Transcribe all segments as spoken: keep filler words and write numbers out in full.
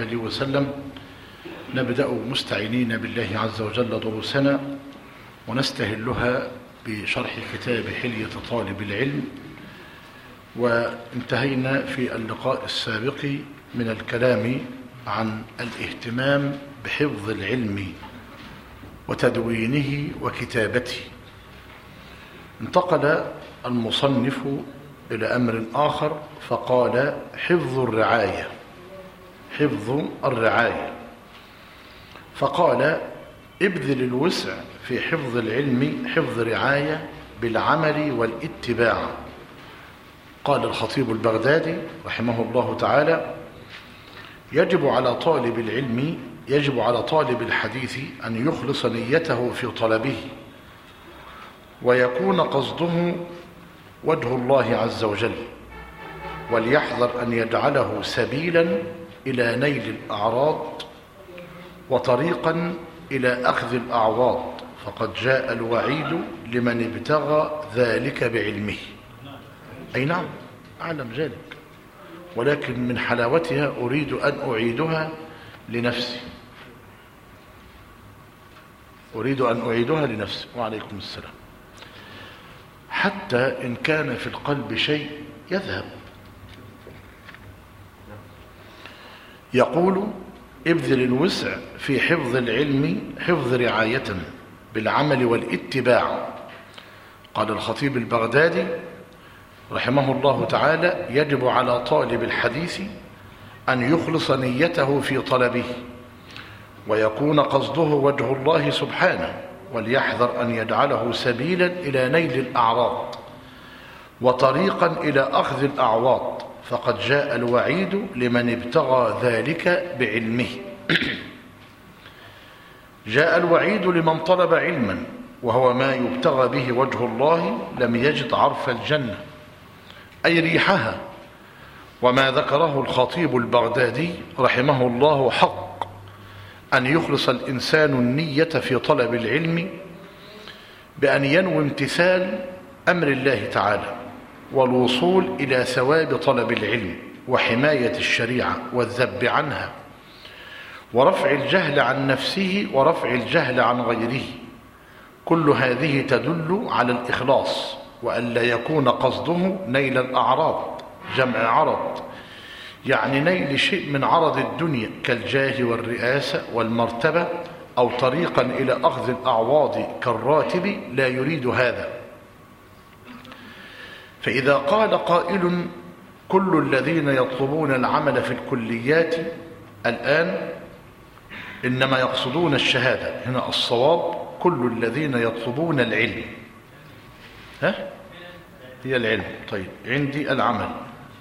وآله وسلم. نبدأ مستعينين بالله عز وجل دروسنا ونستهلها بشرح كتاب حلية طالب العلم. وانتهينا في اللقاء السابق من الكلام عن الاهتمام بحفظ العلم وتدوينه وكتابته. انتقل المصنف إلى أمر آخر فقال حفظ الرعاية حفظ الرعاية فقال ابذل الوسع في حفظ العلم حفظ رعاية بالعمل والاتباع. قال الخطيب البغدادي رحمه الله تعالى: يجب على طالب العلم يجب على طالب الحديث أن يخلص نيته في طلبه ويكون قصده وجه الله عز وجل، وليحذر أن يجعله سبيلا إلى نيل الأعراض وطريقا إلى أخذ الأعواض، فقد جاء الوعيد لمن ابتغى ذلك بعلمه. أي نعم، أعلم ذلك، ولكن من حلاوتها أريد أن أعيدها لنفسي أريد أن أعيدها لنفسي وعليكم السلام، حتى إن كان في القلب شيء يذهب. يقول: ابذل الوسع في حفظ العلم حفظ رعاية بالعمل والاتباع. قال الخطيب البغدادي رحمه الله تعالى: يجب على طالب الحديث أن يخلص نيته في طلبه ويكون قصده وجه الله سبحانه، وليحذر أن يجعله سبيلا إلى نيل الأعراض وطريقا إلى أخذ الأعواض، فقد جاء الوعيد لمن ابتغى ذلك بعلمه. جاء الوعيد لمن طلب علما وهو ما يبتغى به وجه الله لم يجد عرف الجنة أي ريحها. وما ذكره الخطيب البغدادي رحمه الله حق، أن يخلص الإنسان النية في طلب العلم بأن ينوي امتثال أمر الله تعالى والوصول إلى ثواب طلب العلم وحماية الشريعة والذب عنها ورفع الجهل عن نفسه ورفع الجهل عن غيره. كل هذه تدل على الإخلاص، وألا يكون قصده نيل الأعراض، جمع عرض، يعني نيل شيء من عرض الدنيا كالجاه والرئاسة والمرتبة، أو طريقا إلى أخذ الأعواض كالراتب، لا يريد هذا. فإذا قال قائل: كل الذين يطلبون العمل في الكليات الآن إنما يقصدون الشهادة، هنا الصواب كل الذين يطلبون العلم. ها؟ هي العلم. طيب، عندي العمل.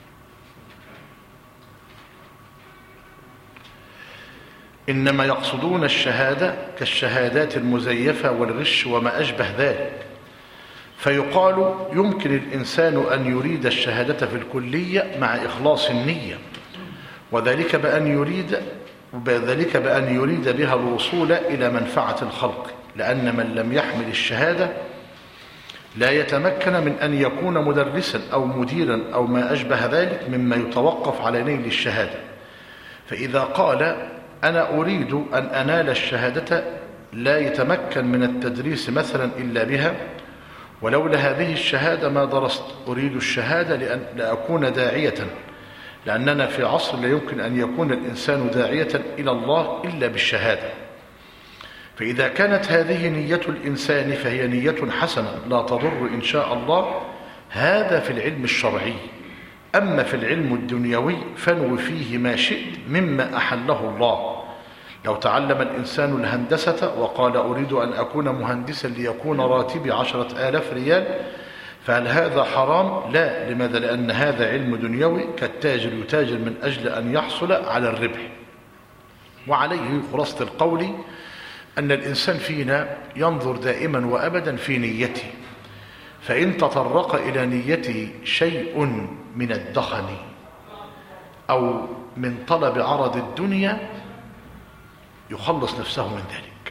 إنما يقصدون الشهادة كالشهادات المزيفة والغش وما أشبه ذلك. فيقال: يمكن الإنسان أن يريد الشهادة في الكلية مع إخلاص النية، وذلك بأن يريد وذلك بأن يريد بها الوصول إلى منفعة الخلق، لأن من لم يحمل الشهادة لا يتمكن من أن يكون مدرسا أو مديرا أو ما أشبه ذلك مما يتوقف على نيل الشهادة. فإذا قال: أنا أريد أن أنال الشهادة، لا يتمكن من التدريس مثلا إلا بها، ولولا هذه الشهادة ما درست. أريد الشهادة لأن لأكون داعية، لأننا في عصر لا يمكن أن يكون الإنسان داعية إلى الله إلا بالشهادة. فإذا كانت هذه نية الإنسان فهي نية حسنة لا تضر إن شاء الله. هذا في العلم الشرعي. أما في العلم الدنيوي فانو فيه ما شئت مما أحله الله. لو تعلم الإنسان الهندسة وقال: أريد أن أكون مهندسا ليكون راتبي عشرة آلاف ريال، فهل هذا حرام؟ لا. لماذا؟ لأن هذا علم دنيوي كالتاجر يتاجر من أجل أن يحصل على الربح. وعليه خلاصة القول أن الإنسان فينا ينظر دائما وأبدا في نيته، فإن تطرق إلى نيته شيء من الدخن أو من طلب عرض الدنيا يخلص نفسه من ذلك.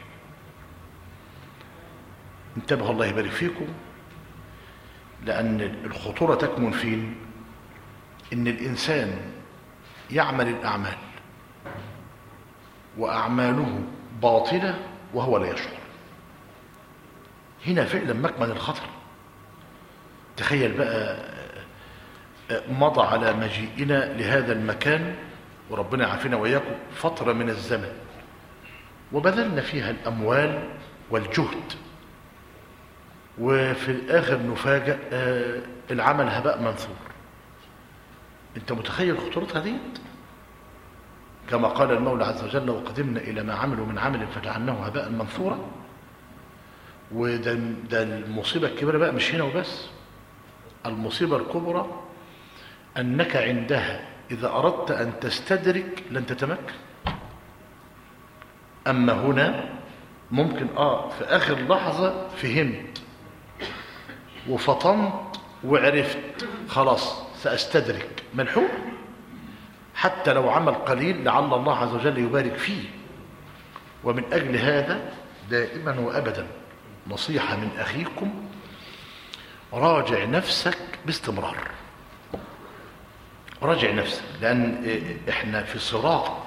انتبهوا الله يبارك فيكم، لأن الخطورة تكمن فين؟ إن الإنسان يعمل الأعمال وأعماله باطلة وهو لا يشعر. هنا فعلا مكمن الخطر. تخيل بقى مضى على مجيئنا لهذا المكان وربنا يعافينا وإياكم فترة من الزمن وبذلنا فيها الأموال والجهد، وفي الآخر نفاجأ العمل هباء منثور. انت متخيل خطورتها دي؟ كما قال المولى عز وجل وقدمنا إلى ما عملوا من عمل فجعلناه هباء منثورا. وده ده المصيبة الكبيرة بقى مش هنا وبس، المصيبة الكبرى أنك عندها إذا أردت أن تستدرك لن تتمكن. أما هنا ممكن آه في آخر لحظة فهمت وفطنت وعرفت خلاص سأستدرك، ملحوق حتى لو عمل قليل لعل الله عز وجل يبارك فيه. ومن أجل هذا دائما وأبدا نصيحة من أخيكم، راجع نفسك باستمرار، راجع نفسك، لأن إحنا في صراع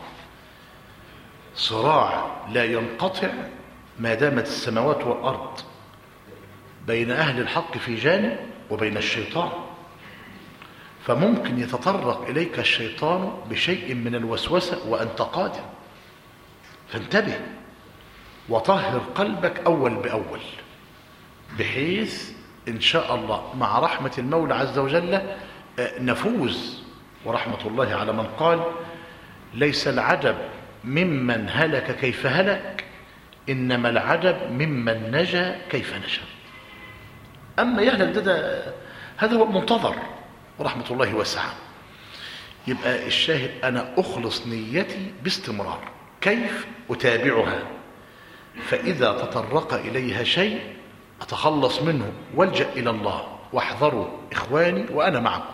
صراع لا ينقطع ما دامت السماوات والأرض، بين أهل الحق في جانب وبين الشيطان. فممكن يتطرق إليك الشيطان بشيء من الوسوسة وأنت قادر، فانتبه وطهر قلبك أول بأول، بحيث إن شاء الله مع رحمة المولى عز وجل نفوز. ورحمة الله على من قال ليس العجب ممن هلك كيف هلك، إنما العجب ممن نجا كيف نجا. أما يهلك ده, ده هذا هو المنتظر، ورحمة الله واسعة. يبقى الشاهد أنا أخلص نيتي باستمرار، كيف أتابعها؟ فإذا تطرق إليها شيء أتخلص منه والجأ إلى الله. واحذروا إخواني وأنا معكم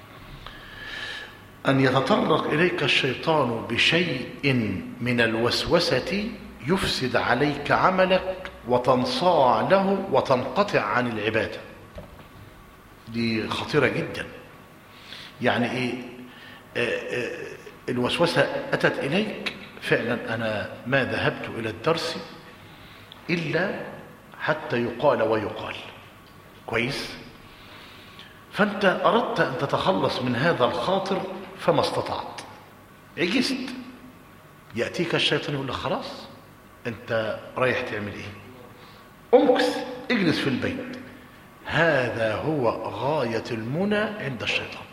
أن يتطرق إليك الشيطان بشيء من الوسوسة يفسد عليك عملك وتنصاع له وتنقطع عن العبادة. دي خطيرة جدا. يعني إيه؟ آآ آآ الوسوسة أتت إليك فعلا، أنا ما ذهبت إلى الدرس إلا حتى يقال ويقال كويس. فأنت أردت أن تتخلص من هذا الخاطر فما استطعت، عجزت، يأتيك الشيطان يقول لك خلاص أنت رايح تعمل إيه؟ أمكث، اجلس في البيت. هذا هو غاية المنى عند الشيطان،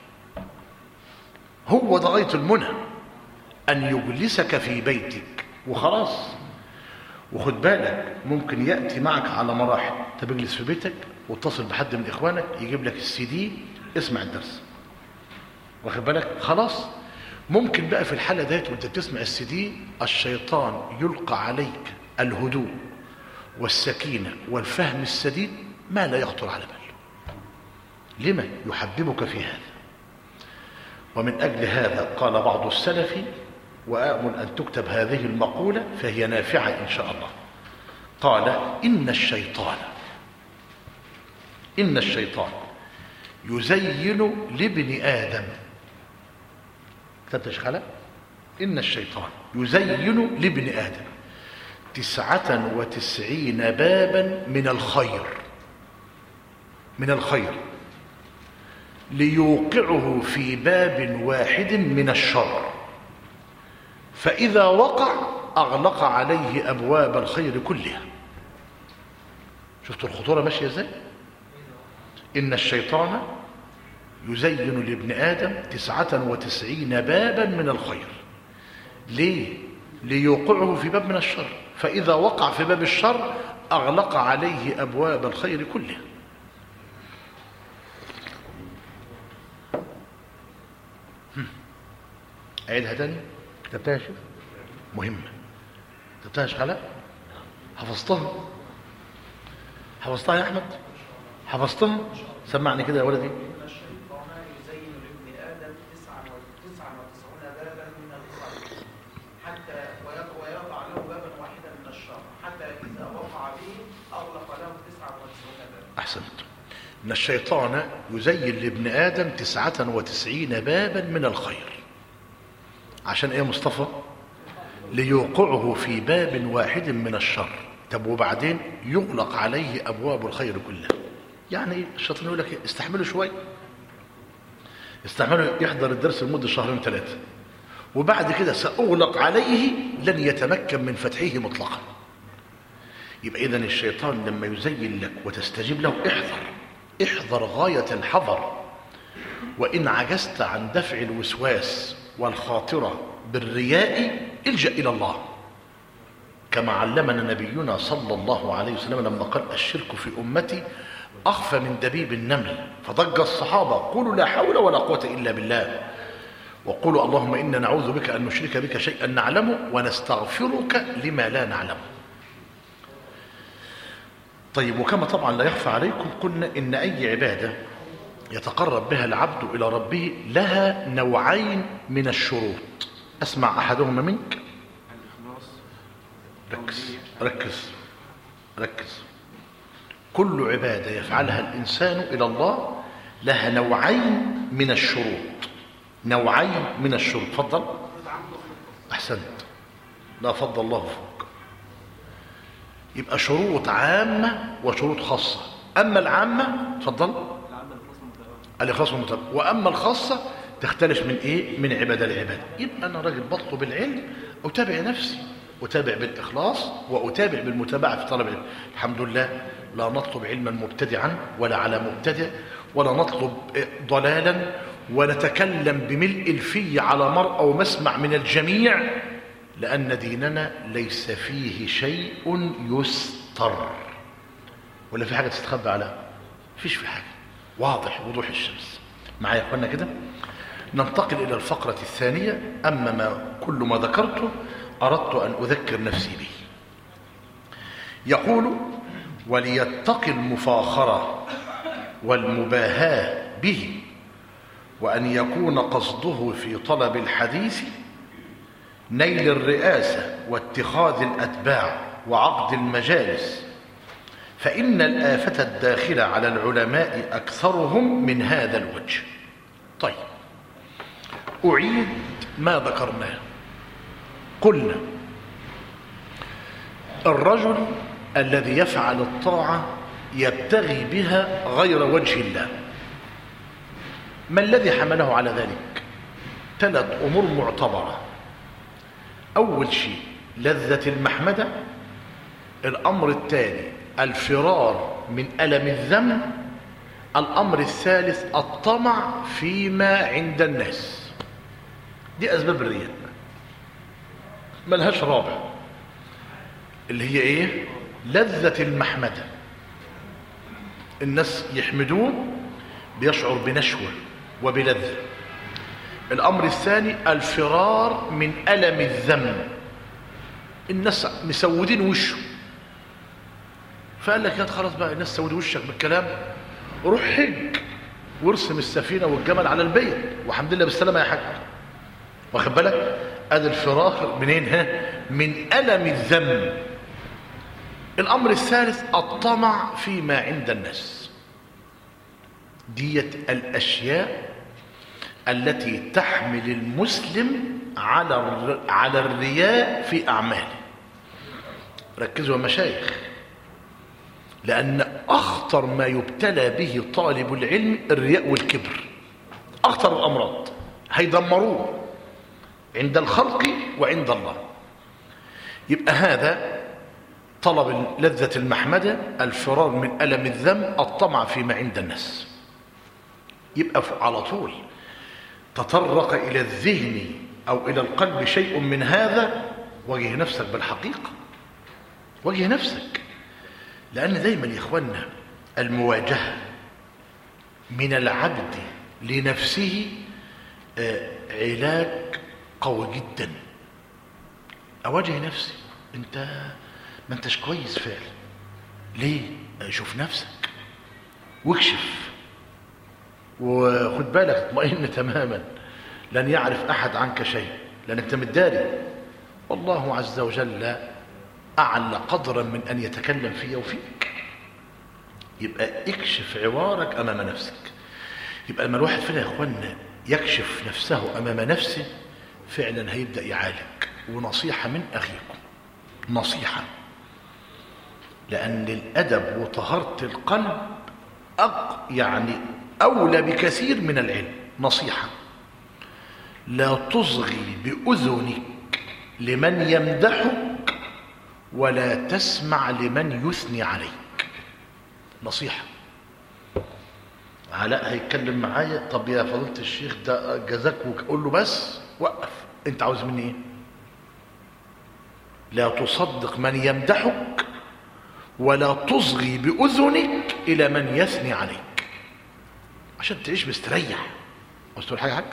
هو ده غاية المنى، أن يجلسك في بيتك وخلاص. وخد بالك ممكن يأتي معك على مراحل، تجلس في بيتك واتصل بحد من إخوانك يجيب لك السي دي اسمع الدرس، واخد بالك؟ خلاص ممكن بقى في الحالة ديت وانت بتسمع السي دي الشيطان يلقى عليك الهدوء والسكينة والفهم السديد ما لا يخطر على بال. لما يحببك في هذا. ومن أجل هذا قال بعض السلف، وآمل أن تكتب هذه المقولة فهي نافعة إن شاء الله، قال إن الشيطان إن الشيطان يزين لابن آدم، تتشخلق إن الشيطان يزين لابن آدم تسعة وتسعين بابا من الخير من الخير ليوقعه في باب واحد من الشر، فإذا وقع أغلق عليه أبواب الخير كلها. شفتوا الخطورة ماشية ازاي؟ إن الشيطان يزين لابن آدم تسعة وتسعين بابا من الخير. ليه؟ ليوقعه في باب من الشر، فإذا وقع في باب الشر أغلق عليه أبواب الخير كلها. أعيدها تاني. كتبتها يا شيخ؟ مهمة. كتبتها يا شيخ علاء؟ حفظتها؟ حفظتها يا أحمد؟ حفظتها؟ سمعني كده يا ولدي. إن الشيطان يزين لابن آدم تسعة وتسعون بابا من الخير حتى ويضع له بابا واحدا من الشر، حتى إذا وقع به أغلق له تسعة وتسعون بابا. أحسنت. إن الشيطان يزين لابن آدم تسعة وتسعين بابا من الخير. عشان إيه يا مصطفى؟ ليوقعه في باب واحد من الشر. طب وبعدين يغلق عليه أبواب الخير كلها. يعني الشيطان يقول لك استحمله شوية، استحمله يحضر الدرس لمدة شهرين ثلاثة، وبعد كده سأغلق عليه لن يتمكن من فتحه مطلقا. يبقى إذن الشيطان لما يزين لك وتستجيب له احذر، احذر غاية الحذر. وإن عجزت عن دفع الوسواس والخاطرة بالرياء الجأ إلى الله، كما علمنا نبينا صلى الله عليه وسلم لما قال الشرك في أمتي أخفى من دبيب النمل، فضج الصحابة قولوا لا حول ولا قوة إلا بالله، وقولوا اللهم إنا نعوذ بك أن نشرك بك شيئا نعلمه ونستغفرك لما لا نعلمه. طيب، وكما طبعا لا يخفى عليكم قلنا إن أي عبادة يتقرب بها العبد إلى ربه لها نوعين من الشروط. أسمع أحدهما منك. ركز ركز ركز. كل عبادة يفعلها الإنسان إلى الله لها نوعين من الشروط، نوعين من الشروط. فضل. أحسنت. لا فضل الله فوق. يبقى شروط عامة وشروط خاصة. أما العامة فضل الإخلاص والمتابعة، وأما الخاصة تختلف من إيه؟ من عبادة لعبادة. يبقى أنا راجل بطلب العلم أتابع نفسي، أتابع بالإخلاص وأتابع بالمتابعة في طلب العلم. الحمد لله لا نطلب علما مبتدعا ولا على مبتدع، ولا نطلب ضلالا، ونتكلم بملء الفي على مرء ومسمع من الجميع، لأن ديننا ليس فيه شيء يستر. ولا في حاجة تستخبى على؟ فيش في حاجة، واضح وضوح الشمس. معايا يا اخوانا كده؟ ننتقل إلى الفقرة الثانية. أما ما كل ما ذكرته أردت أن أذكر نفسي به. يقول وليتقي المفاخرة والمباهاة به، وأن يكون قصده في طلب الحديث نيل الرئاسة واتخاذ الأتباع وعقد المجالس، فإن الآفة الداخلة على العلماء أكثرهم من هذا الوجه. طيب، أعيد ما ذكرناه. قلنا الرجل الذي يفعل الطاعة يبتغي بها غير وجه الله، ما الذي حمله على ذلك؟ ثلاث أمور معتبرة. أول شيء لذة المحمدة. الأمر الثاني الفرار من ألم الذنب. الأمر الثالث الطمع فيما عند الناس. دي أسباب الرياء، ملهاش رابع. اللي هي إيه؟ لذة المحمدة، الناس يحمدوه بيشعر بنشوة وبلذة. الأمر الثاني الفرار من ألم الذنب، الناس مسودين وشه، فقال لك يا خلاص بقى الناس سودوا وشك بالكلام، روح حج وارسم السفينة والجمل على البيت والحمد لله بالسلامة يا حاج. واخد بالك؟ ادي الفرار منين؟ ها؟ من ألم الذنب. الأمر الثالث الطمع فيما عند الناس. ديت الأشياء التي تحمل المسلم على على الرياء في أعماله. ركزوا يا مشايخ، لأن أخطر ما يبتلى به طالب العلم الرياء والكبر. أخطر الأمراض، هيدمروه عند الخلق وعند الله. يبقى هذا طلب لذة المحمدة، الفرار من ألم الذنب، الطمع فيما عند الناس. يبقى على طول تطرق إلى الذهن أو إلى القلب شيء من هذا، واجه نفسك بالحقيقة، واجه نفسك. لأن دايما يا إخوانا المواجهة من العبد لنفسه علاج قوي جدا. أواجه نفسي، أنت ما أنتش كويس فعلا، ليه؟ شوف نفسك واكشف، وخد بالك اطمئن تماما، لن يعرف أحد عنك شيء لأنك أنت متداري، والله عز وجل أعلى قدرا من أن يتكلم في وفيك. يبقى اكشف عوارك أمام نفسك. يبقى لما الواحد فينا يا إخوانا يكشف نفسه أمام نفسه فعلا هيبدأ يعالج. ونصيحة من أخيكم، نصيحة، لأن الأدب وطهارة القلب أق يعني أولى بكثير من العلم. نصيحة: لا تصغي بأذنك لمن يمدحك ولا تسمع لمن يثني عليك. نصيحة. علاء هيتكلم معايا: طب يا فضيلة الشيخ ده جزاك، وقول له بس وقف، انت عاوز مني ايه؟ لا تصدق من يمدحك ولا تصغي بأذنك إلى من يثني عليك، عشان تعيش مستريح. عاوز تقول حاجة يا حاج؟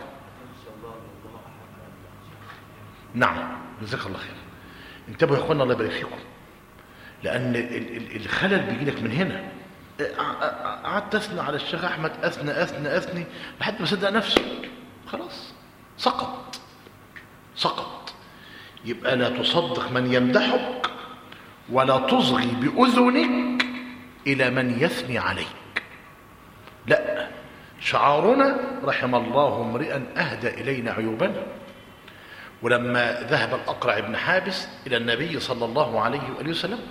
نعم، جزاك الله خير. انتبهوا يا اخوانا الله يبارك فيكم، لأن الخلل بيجي لك من هنا. قعدت أثني على الشيخ أحمد، أثنى أثنى أثني لحد ما صدق نفسه، خلاص سقط سقط. يبقى لا تصدق من يمدحك ولا تصغي بأذنك إلى من يثني عليك. لا، شعارنا: رحم الله امرئا أهدى إلينا عيوبنا. ولما ذهب الأقرع بن حابس إلى النبي صلى الله عليه وآله وسلم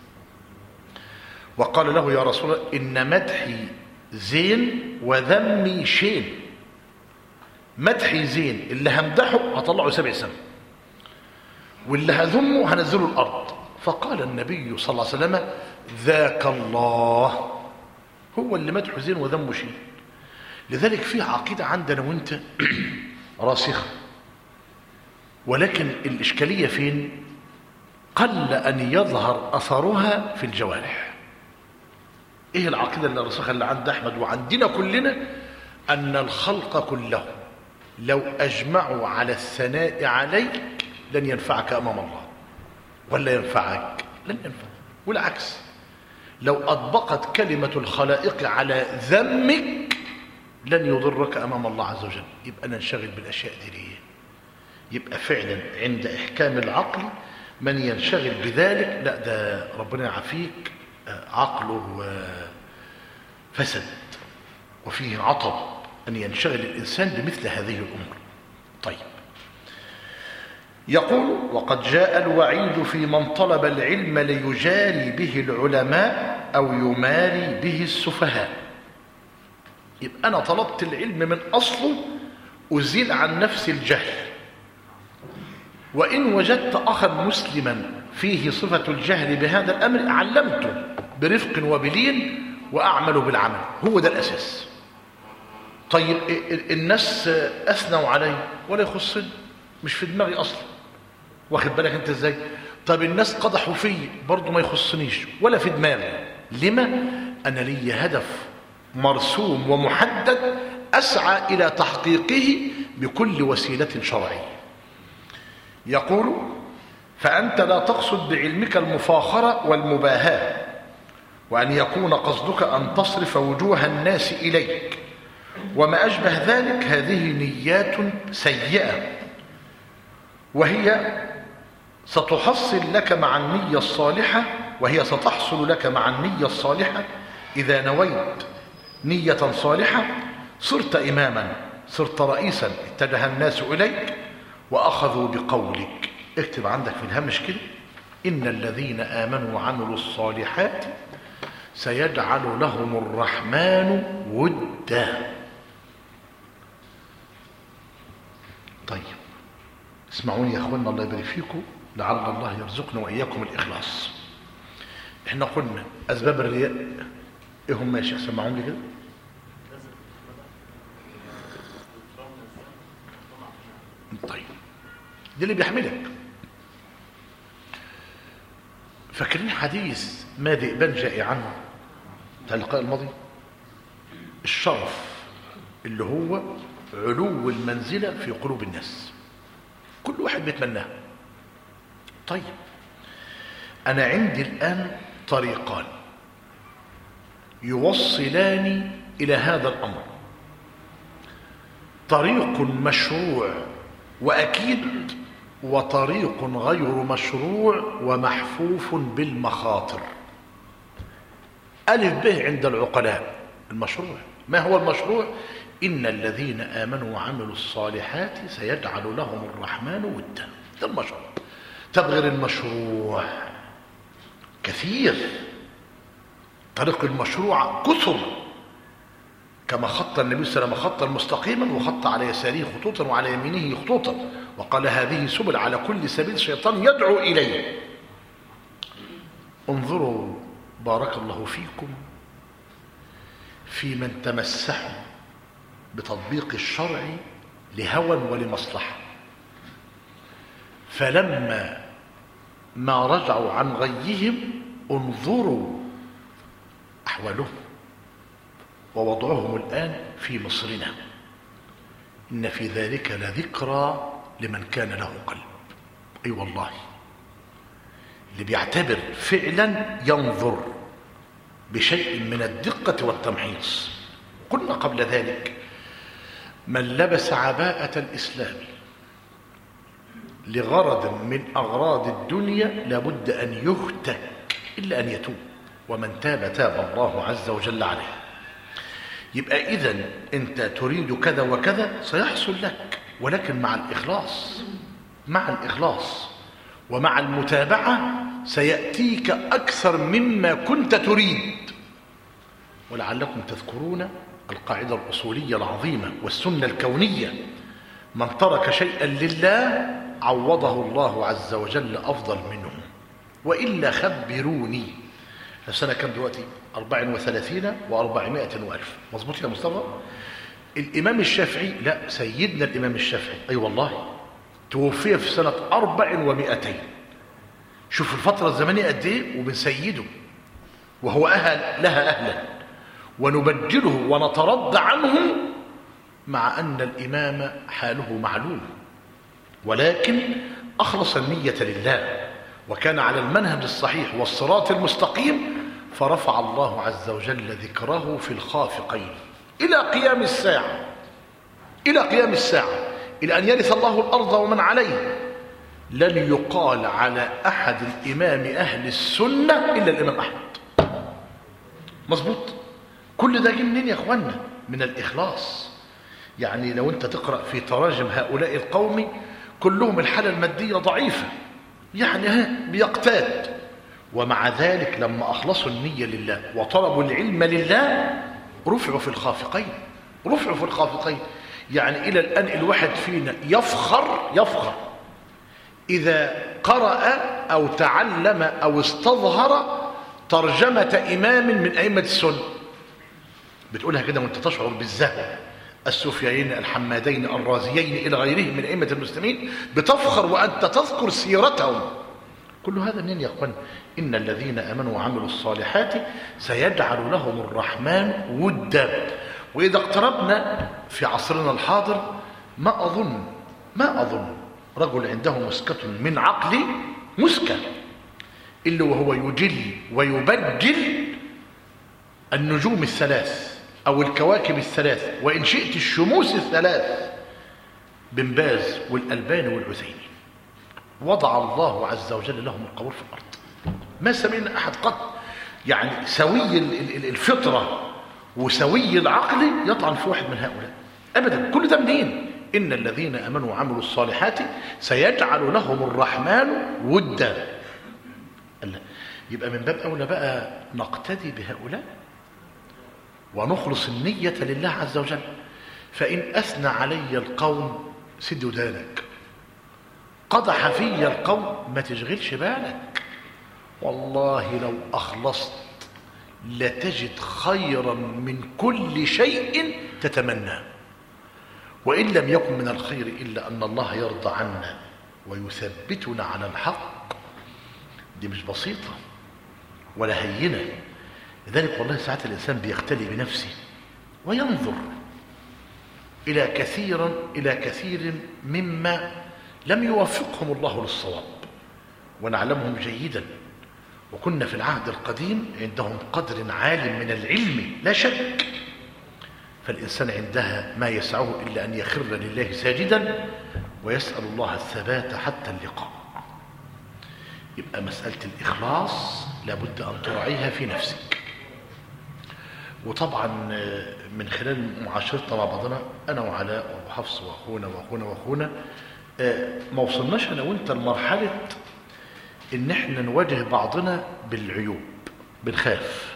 وقال له: يا رسول الله، إن مدحي زين وذمي شين. مدحي زين، اللي همدحه هطلعه سبع سنة، واللي هذمه هنزله الأرض. فقال النبي صلى الله عليه وسلم: ذاك الله، هو اللي مدحه زين وذمه شين. لذلك في عقيدة عندنا وانت راسخة، ولكن الإشكالية فين؟ قل أن يظهر أثرها في الجوارح. إيه العقيدة اللي راسخة اللي عند أحمد وعندنا كلنا؟ أن الخلق كله لو أجمعوا على الثناء عليك لن ينفعك أمام الله، ولا ينفعك؟ لن ينفعك. والعكس، لو أطبقت كلمة الخلائق على ذمك لن يضرك أمام الله عز وجل. يبقى ننشغل بالأشياء دي ليه؟ يبقى فعلا عند إحكام العقل من ينشغل بذلك، لا ده ربنا يعافيك عقله فسد وفيه عطب أن ينشغل الإنسان بمثل هذه الأمور. طيب، يقول: وقد جاء الوعيد في من طلب العلم ليجاري به العلماء أو يماري به السفهاء. يبقى أنا طلبت العلم من أصله أزيل عن نفسي الجهل، وإن وجدت أخا مسلما فيه صفة الجهل بهذا الأمر علمته برفق وبلين وأعمل بالعمل. هو ده الأساس. طيب الناس أثنوا علي ولا يخصني، مش في دماغي أصلا، واخد بالك أنت إزاي؟ طيب الناس قدحوا فيه برضو ما يخصنيش ولا في دماغي. لما؟ أنا لي هدف مرسوم ومحدد أسعى إلى تحقيقه بكل وسيلة شرعية. يقول: فأنت لا تقصد بعلمك المفاخرة والمباهاة، وأن يكون قصدك أن تصرف وجوه الناس إليك وما أشبه ذلك. هذه نيات سيئة، وهي ستحصل لك مع النية الصالحة وهي ستحصل لك مع النية الصالحة إذا نويت نية صالحة صرت إماما، صرت رئيسا، اتجه الناس إليك وأخذوا بقولك. اكتب عندك في الهامش كده: إن الذين آمنوا وعملوا الصالحات سيجعل لهم الرحمن ودا. طيب اسمعوني يا أخوانا الله يبارك فيكم، لعل الله يرزقنا وإياكم الإخلاص. احنا قلنا أسباب الرياء إيه هم يا شيخ؟ سمعوني كده. طيب دي اللي بيحملك. فاكرين حديث ما ذئبان جائعان بتاع اللقاء الماضي؟ الشرف اللي هو علو المنزلة في قلوب الناس، كل واحد بيتمناه. طيب أنا عندي الآن طريقان يوصلان إلى هذا الأمر: طريق مشروع وأكيد، وطريق غير مشروع ومحفوف بالمخاطر. ألف به عند العقلاء المشروع. ما هو المشروع؟ إن الذين آمنوا وعملوا الصالحات سيجعل لهم الرحمن ودا. ده المشروع. طب غير المشروع كثير. طريق المشروع كثر، كما خط النبي صلى الله عليه وسلم خطا مستقيما وخط على يساره خطوطا وعلى يمينه خطوطا، وقال هذه سبل على كل سبيل شيطان يدعو إليه. انظروا بارك الله فيكم في من تمسحوا بتطبيق الشرع لهوى ولمصلحة، فلما ما رجعوا عن غيهم انظروا أحوالهم ووضعهم الآن في مصرنا. إن في ذلك لذكرى لمن كان له قلب. أي أيوة والله، اللي بيعتبر فعلا ينظر بشيء من الدقة والتمحيص. قلنا قبل ذلك من لبس عباءة الإسلام لغرض من أغراض الدنيا لابد أن يهتك إلا أن يتوب، ومن تاب تاب الله عز وجل عليه. يبقى إذن أنت تريد كذا وكذا سيحصل لك، ولكن مع الإخلاص، مع الإخلاص ومع المتابعة سيأتيك أكثر مما كنت تريد. ولعلكم تذكرون القاعدة الأصولية العظيمة والسنة الكونية: من ترك شيئا لله عوضه الله عز وجل أفضل منه. وإلا خبروني، السنة كم دلوقتي؟ أربع وثلاثين وأربعمائة وألف، مظبوط يا مصطفى؟ الإمام الشافعي، لا سيدنا الإمام الشافعي أي أيوة والله توفي في سنة أربع ومائتين. شوف الفترة الزمنية قد إيه، وبنسيده وهو أهل لها أهلا ونبجله ونترضى عنه، مع أن الإمام حاله معلوم، ولكن أخلص النية لله وكان على المنهج الصحيح والصراط المستقيم، فرفع الله عز وجل ذكره في الخافقين إلى قيام الساعة، إلى قيام الساعة، إلى أن يرث الله الأرض ومن عليه. لن يقال على أحد الإمام أهل السنة إلا الإمام أحمد. مظبوط؟ كل ده جه منين يا أخوانا؟ من الإخلاص. يعني لو أنت تقرأ في تراجم هؤلاء القوم كلهم الحالة المادية ضعيفة، يعني ها بيقتات، ومع ذلك لما أخلصوا النية لله وطلبوا العلم لله رفعوا في الخافقين، رفعوا في الخافقين. يعني إلى الآن الواحد فينا يفخر يفخر إذا قرأ أو تعلم أو استظهر ترجمة إمام من أئمة السنة. بتقولها كده وانت تشعر بالزهو، السفيانين الحمادين الرازيين إلى غيرهم من أئمة المسلمين، بتفخر وأنت تذكر سيرتهم. كل هذا منين يا أخوان؟ إن الذين آمنوا وعملوا الصالحات سيجعل لهم الرحمن ودا. وإذا اقتربنا في عصرنا الحاضر ما أظن ما أظن رجل عنده مسكة من عقل مسكة إلا وهو يجل ويبجل النجوم الثلاث أو الكواكب الثلاث، وإن شئت الشموس الثلاث، بن باز والألباني والعثيمين. وضع الله عز وجل لهم القبول في الأرض. ما سمعنا أحد قط يعني سوي الفطرة وسوي العقل يطعن في واحد من هؤلاء أبدا. كل ده منين؟ إن الذين آمنوا وعملوا الصالحات سيجعل لهم الرحمن ودا. يبقى من باب أولى بقى نقتدي بهؤلاء ونخلص النية لله عز وجل. فإن أثنى علي القوم سد ودانك، قدح في القوم ما تشغلش بالك، والله لو أخلصت لتجد خيرا من كل شيء تتمناه. وإن لم يكن من الخير إلا أن الله يرضى عنا ويثبتنا على الحق. دي مش بسيطة ولا هينة. لذلك والله ساعات الإنسان بيختلي بنفسه وينظر إلى كثيرا إلى كثير مما لم يوفقهم الله للصواب، ونعلمهم جيدا. وكنا في العهد القديم عندهم قدر عال من العلم لا شك، فالإنسان عندها ما يسعه إلا أن يخر لله ساجدا ويسأل الله الثبات حتى اللقاء. يبقى مسألة الإخلاص لابد أن تراعيها في نفسك. وطبعا من خلال معاشرتنا مع بعضنا أنا وعلاء وأبو حفص وأخونا وأخونا وأخونا ما وصلناش أنا وأنت لمرحلة ان احنا نواجه بعضنا بالعيوب، بنخاف.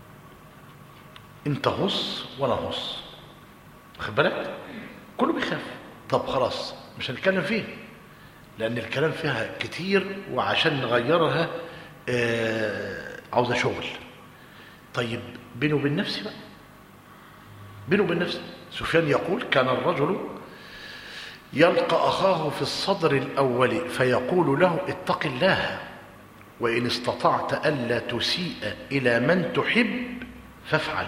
انت هص وانا هص، واخد بالك؟ كله بيخاف. طب خلاص مش هنتكلم فيه لان الكلام فيها كتير، وعشان نغيرها آه عاوزه شغل. طيب بينه وبين نفسي بقى، بينه وبين نفسي. سفيان يقول: كان الرجل يلقى أخاه في الصدر الأول فيقول له: اتق الله، وإن استطعت ألا تسيء إلى من تحب فافعل.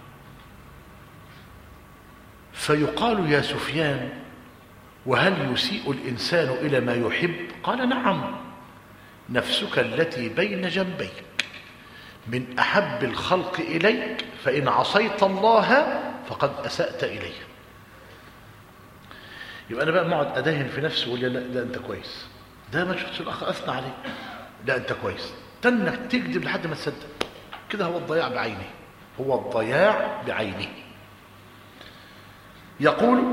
فيقال: يا سفيان، وهل يسيء الإنسان إلى ما يحب؟ قال: نعم، نفسك التي بين جنبيك من أحب الخلق إليك، فإن عصيت الله فقد أسأت إليه. يبقى أنا بقى مقعد أدهن في نفسي وأقول: لا ده أنت كويس، ده ما شفتش الأخ أثنى عليه، لا أنت كويس، تنك تكذب لحد ما تصدق. كده هو الضياع بعينه، هو الضياع بعينه. يقول: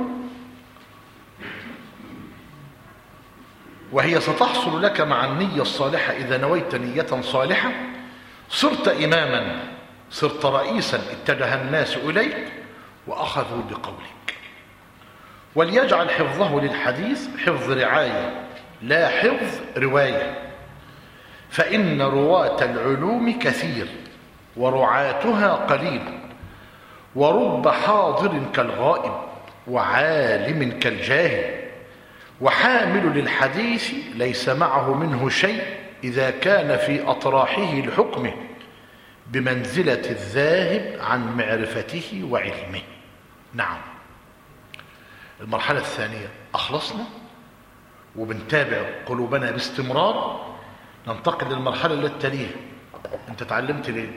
وهي ستحصل لك مع النية الصالحة إذا نويت نية صالحة، صرت إماما، صرت رئيسا، اتجه الناس إليك وأخذوا بقولك. وليجعل حفظه للحديث حفظ رعاية لا حفظ رواية، فإن رواة العلوم كثير ورعاتها قليل، ورب حاضر كالغائب وعالم كالجاهل، وحامل للحديث ليس معه منه شيء إذا كان في أطراحه لحكمه، بمنزلة الذاهب عن معرفته وعلمه. نعم، المرحلة الثانية أخلصنا وبنتابع قلوبنا باستمرار، ننتقل للمرحلة التي تليها. أنت تعلمت ليه؟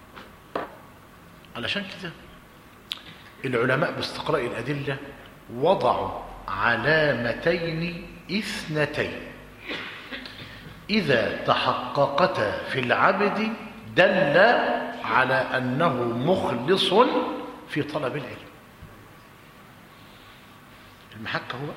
علشان كده العلماء باستقراء الأدلة وضعوا علامتين اثنتين إذا تحققتا في العبد دل على أنه مخلص في طلب العلم. المحك هو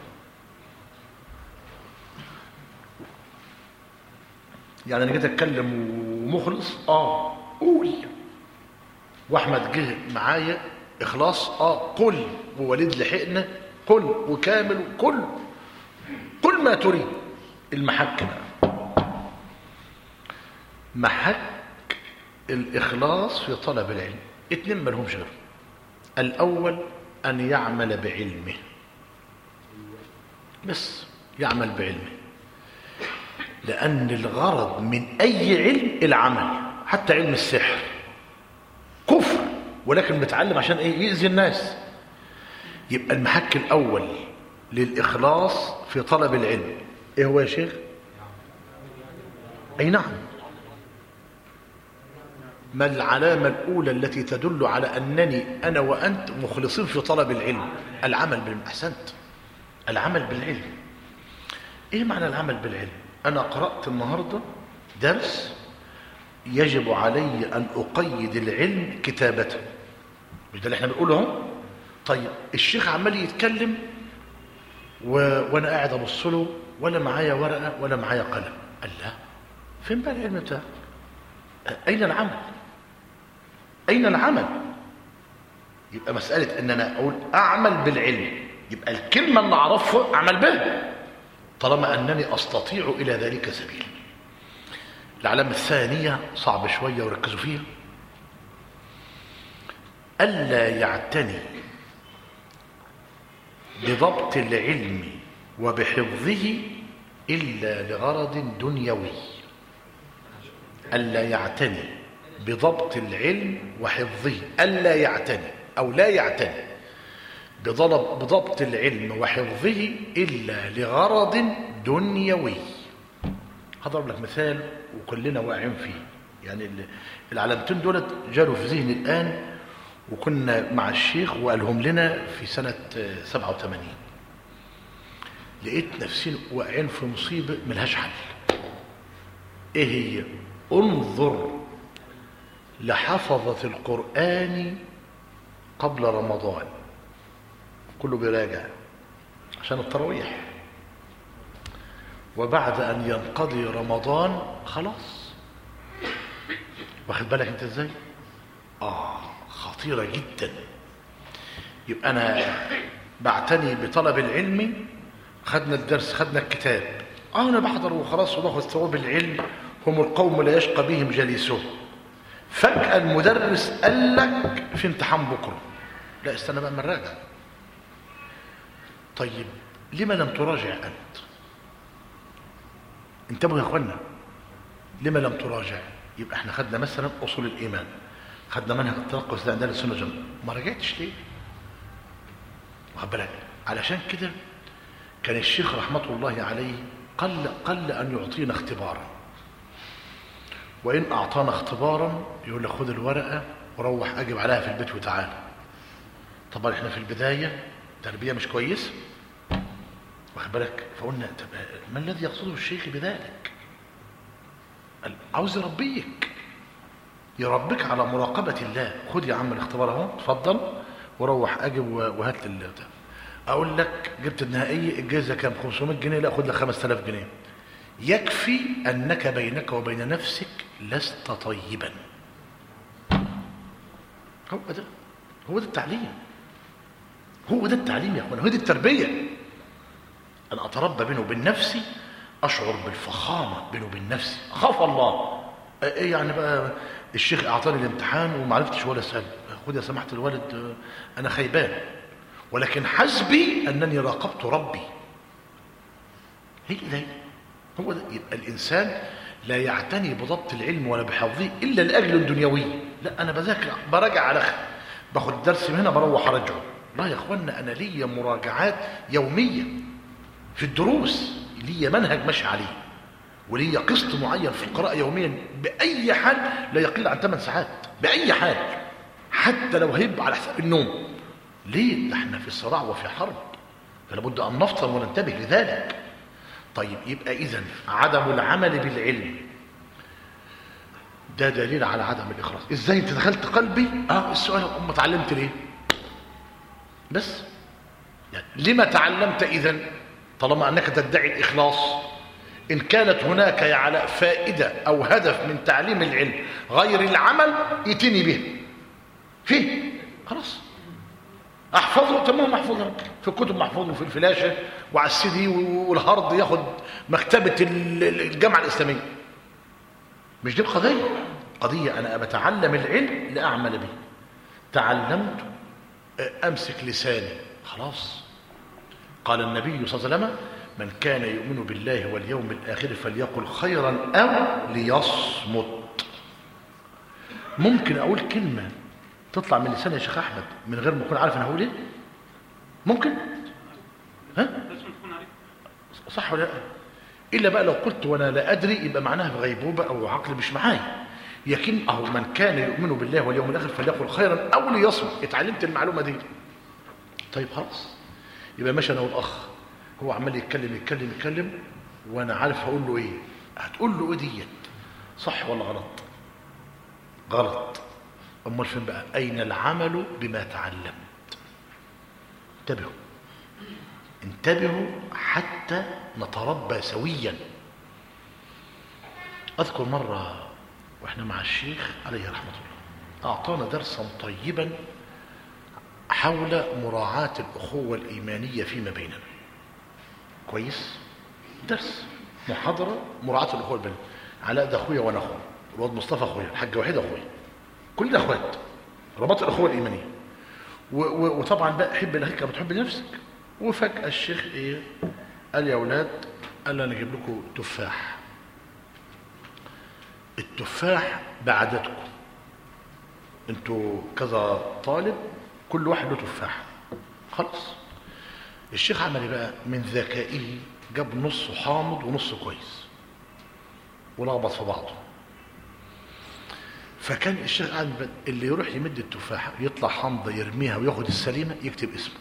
يعني أنا جيت أتكلم ومخلص، آه قول. وأحمد جه معايا إخلاص، آه قل. ووليد لحقنا، قل. وكامل، قل. قل ما تريد. المحك بقى محك الإخلاص في طلب العلم. اتنين ما لهمش غير: الأول أن يعمل بعلمه، بس يعمل بعلمه، لأن الغرض من أي علم العمل. حتى علم السحر كفر، ولكن بتعلم عشان إيه؟ يؤذي الناس. يبقى المحك الأول للإخلاص في طلب العلم إيه هو يا شيخ؟ أي نعم. ما العلامة الأولى التي تدل على أنني أنا وأنت مخلصين في طلب العلم؟ العمل بالعلم. أحسنت، العمل بالعلم. إيه معنى العمل بالعلم؟ أنا قرأت النهاردة درس يجب علي أن أقيد العلم كتابة، مش ده اللي احنا بنقوله اهو؟ طيب الشيخ عمال يتكلم و... وأنا قاعد أبص له، ولا معايا ورقة ولا معايا قلم. قال لا، فين بقى العلم بتاعك؟ أين العمل؟ أين العمل؟ يبقى مسألة أن أنا أقول أعمل بالعلم، يبقى الكلمة اللي أعرفها أعمل بها طالما أنني أستطيع إلى ذلك سبيل. العلامة الثانية صعب شوية وركزوا فيها: ألا يعتني بضبط العلم وبحفظه إلا لغرض دنيوي. ألا يعتني بضبط العلم وحفظه، ألا يعتني أو لا يعتني بضبط العلم وحفظه إلا لغرض دنيوي. هضرب لك مثال وكلنا واقعين فيه. يعني العلامتين دولت جالوا في ذهني الآن، وكنا مع الشيخ وقالهم لنا في سنة سبعة وثمانين. لقيت نفسي واقعين في مصيبة ملهاش حل. ايه هي؟ انظر لحفظة القرآن قبل رمضان، كله بيراجع عشان التراويح، وبعد أن ينقضي رمضان خلاص. واخد بالك انت ازاي؟ آه خطيرة جدا. يبقى أنا بعتني بطلب العلم، خدنا الدرس خدنا الكتاب، اه انا بحضر وخلاص وباخد ثواب العلم، هم القوم لا يشقى بهم جليسهم. فجأة المدرس قال لك في امتحان بكره، لا استنى بقى ما نراجع. طيب لما لم تراجع انت؟ انتبهوا يا اخوانا، لما لم تراجع؟ يبقى احنا خدنا مثلا اصول الايمان، خدنا منهج التنقص ده عندنا السنه الجنة، ما راجعتش ليه؟ واخد بالك؟ علشان كده كان الشيخ رحمة الله عليه قل قل أن يعطينا اختبارا، وإن أعطانا اختبارا يقول لك خد الورقة وروح أجب عليها في البيت وتعالى. طبعا احنا في البداية تربية مش كويس، واخد بالك؟ فقلنا طب ما الذي يقصده الشيخ بذلك؟ عاوز يربيك، يربيك على مراقبة الله. خد يا عم الاختبار اهو اتفضل وروح أجب وهات لله. اقول لك جبت النهائيه الجائزه كام؟ خمسمائة جنيه، لا خد لك خمسة آلاف جنيه. يكفي انك بينك وبين نفسك لست طيبا. هو ده هو ده التعليم، هو ده التعليم يا اخوانا، هو دي التربيه. انا اتربى بيني وبين نفسي، اشعر بالفخامه بيني وبين نفسي، اخاف الله. ايه يعني بقى الشيخ اعطاني الامتحان وما عرفتش ولا اسال، خد يا سماحه الوالد انا خيبان، ولكن حسبي أنني راقبت ربي. هي ده هو ده. يبقى الإنسان لا يعتني بضبط العلم ولا بحفظه إلا لأجل دنيوي. لا أنا بذاكر براجع على خير، باخد درس من هنا بروح أرجعه. لا يا أخوانا، أنا ليا مراجعات يومية في الدروس، ليا منهج ماشي عليه، وليا قسط معين في القراءة يوميا بأي حال لا يقل عن ثمان ساعات، بأي حال، حتى لو هيبقى على حساب النوم. ليه؟ ده احنا في صراع وفي حرب، فلا بد ان نفطن وننتبه لذلك. طيب يبقى اذن عدم العمل بالعلم ده دليل على عدم الاخلاص. ازاي انت دخلت قلبي؟ اه السؤال ام اتعلمت ليه؟ بس يعني لما تعلمت اذن طالما انك تدعي الاخلاص؟ ان كانت هناك يا علاء فائده او هدف من تعليم العلم غير العمل ائتني به فيه، خلاص احفظه تمام، احفظه في الكتب، محفوظه في الفلاشه وعلى السي دي والهارد، ياخد مكتبه الجامعه الاسلاميه. مش دي القضيه. قضيه انا بتعلم العلم لاعمل به. تعلمت امسك لساني خلاص. قال النبي صلى الله عليه وسلم من كان يؤمن بالله واليوم الاخر فليقل خيرا او ليصمت. ممكن اقول كلمه تطلع من لسان يا شيخ احمد من غير ما اكون عارف انا هقول ايه؟ ممكن؟ ها؟ صح ولا لا؟ الا بقى لو قلت وانا لا ادري يبقى معناها غيبوبه او عقل مش معايا. يقين اهو من كان يؤمن بالله واليوم الاخر فليقل خيرا او ليصمت. اتعلمت المعلومه دي. طيب خلاص يبقى ماشي انا والاخ، هو عمال يتكلم يتكلم يتكلم وانا عارف هقول له ايه. هتقول له ايه ديت؟ صح ولا غلط؟ غلط. امال فين بقى؟ اين العمل بما تعلمت؟ انتبهوا انتبهوا حتى نتربى سويا. اذكر مره واحنا مع الشيخ عليه رحمه الله اعطانا درسا طيبا حول مراعاه الاخوه الايمانيه فيما بيننا. كويس؟ درس محاضره مراعاه الاخوه البينيه. علاء ده اخويا وانا اخويا، الواد مصطفى اخويا، الحاج وحيد اخويا، كلنا اخوات، رباط الاخوه الايمانيه. وطبعا بقى حب لاخيك كما تحب لنفسك. وفجاه الشيخ ايه قال يا اولاد، قال لي انا اجيب لكم تفاح. التفاح بعددكم انتوا كذا طالب، كل واحد له تفاح. خلاص الشيخ عمل بقى من ذكائه جاب نصه حامض ونصه كويس ولخبط في بعضه. فكان الشيخ قاعد اللي يروح يمد التفاحه يطلع حامضه يرميها وياخد السليمه يكتب اسمه.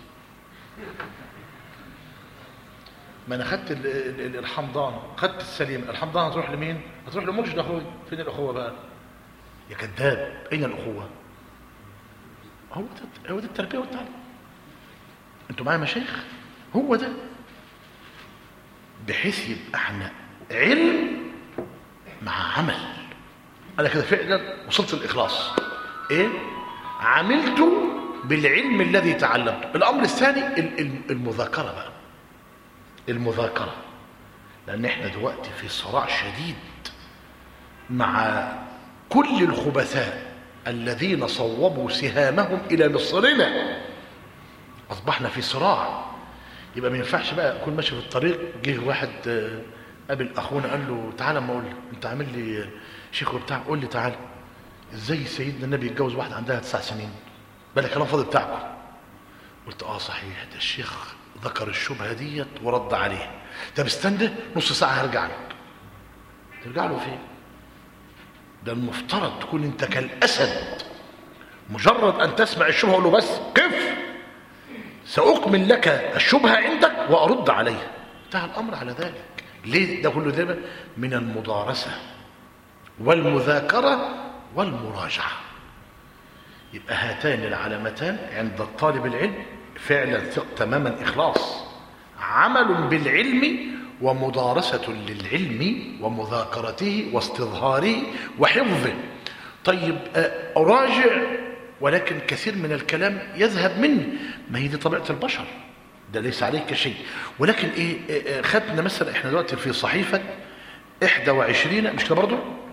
ما انا خدت الحمضان، خدت السليمه، الحمضان هتروح لمين؟ هتروح لمرشد اخوي. فين الاخوه بقى؟ يا كذاب، اين الاخوه؟ هو ده هو ده التربيه والتعليم. انتوا معايا مشايخ؟ هو ده بحيث يبقى احنا علم مع عمل. انا كده فعلا وصلت الاخلاص. ايه؟ عملت بالعلم الذي تعلمته. الامر الثاني المذاكره بقى، المذاكره، لان احنا دلوقتي في صراع شديد مع كل الخبثاء الذين صوبوا سهامهم الى مصرنا. اصبحنا في صراع. يبقى ما ينفعش بقى اكون ماشي في الطريق، جه واحد قابل اخونا قال له تعالى اما اقول لك، انت عامل لي شيخ وبتاع، قول لي تعالى ازاي سيدنا النبي يتجوز واحده عندها تسع سنين؟ بالك كلام فاضي بتاعكم. قلت اه صحيح، ده الشيخ ذكر الشبهه ديت ورد عليها. طب استنى نص ساعه هرجع لك. ترجع له فين؟ ده المفترض تكون انت كالاسد، مجرد ان تسمع الشبهه قول له بس كيف ساكمل لك الشبهه عندك وارد عليها. انتهى الامر على ذلك. ليه ده كله؟ ده من المدارسه والمذاكره والمراجعه. يبقى هاتان العلامتان عند الطالب العلم فعلا ثق تماما إخلاص، عمل بالعلم ومدارسة للعلم ومذاكرته واستظهاره وحفظه. طيب أراجع ولكن كثير من الكلام يذهب مني، ما هي دي طبيعة البشر، ده ليس عليك شيء. ولكن إيه، خدنا مثلا إحنا دلوقتي في صحيفة إحدى وعشرين، مش كده برضو؟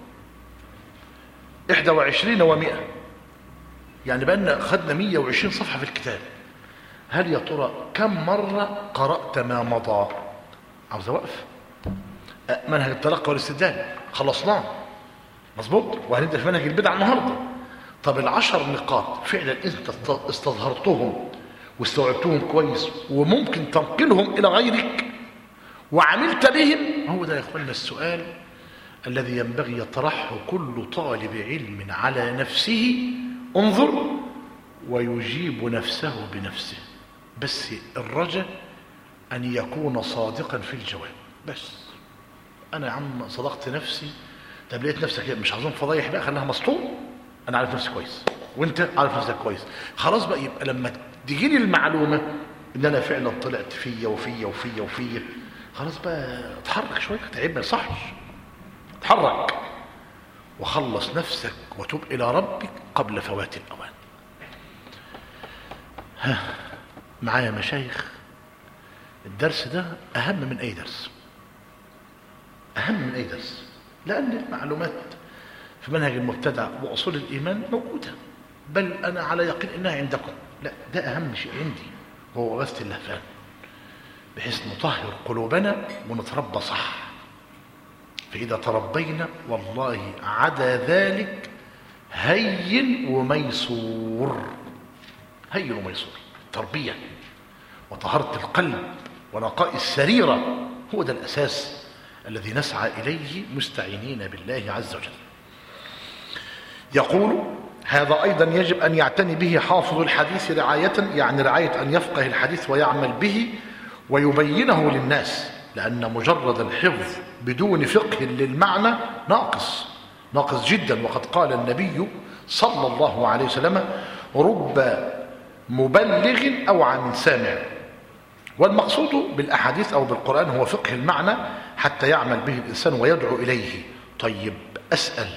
إحدى وعشرين ومئة، يعني بقى خدنا مئة وعشرين صفحة في الكتاب. هل يا ترى كم مرة قرأت ما مضى؟ عاوز وقف. منهج التلقي والاستدلال خلصناه مظبوط، وهنبدأ في منهج البدع النهارده. طب العشر نقاط فعلا انت استظهرتهم واستوعبتهم كويس وممكن تنقلهم الى غيرك وعملت بهم؟ هو ده يا اخوانا السؤال الذي ينبغي يطرحه كل طالب علم على نفسه. انظر ويجيب نفسه بنفسه، بس الرجاء أن يكون صادقا في الجواب. بس أنا يا عم صدقت نفسي. طب لقيت نفسك مش عاوزين فضايح بقى، خليها مسطور. أنا عارف نفسي كويس وأنت عارف نفسك كويس، خلاص بقى. يبقى لما تجيني المعلومة إن أنا فعلا طلعت فيا وفيا وفيا وفيا، خلاص بقى اتحرك شوية. تعب ما يصحش، اتحرك وخلص نفسك وتوب إلى ربك قبل فوات الأوان. ها معايا مشايخ؟ الدرس ده أهم من أي درس، أهم من أي درس، لأن المعلومات في منهج المبتدع وأصول الإيمان موجودة، بل أنا على يقين إنها عندكم. لا، ده أهم شيء عندي، هو غسل اللهفان، بحيث نطهر قلوبنا ونتربى صح. فإذا تربينا والله عدا ذلك هين وميسور. هين وميسور، تربية وطهارة القلب ونقاء السريرة، هو ده الأساس الذي نسعى إليه مستعينين بالله عز وجل. يقول هذا أيضا يجب أن يعتني به حافظ الحديث رعاية، يعني رعاية أن يفقه الحديث ويعمل به ويبينه للناس، لأن مجرد الحفظ بدون فقه للمعنى ناقص ناقص جدا. وقد قال النبي صلى الله عليه وسلم رب مبلغ أوعى من سامع. والمقصود بالأحاديث أو بالقرآن هو فقه المعنى حتى يعمل به الإنسان ويدعو إليه. طيب أسأل،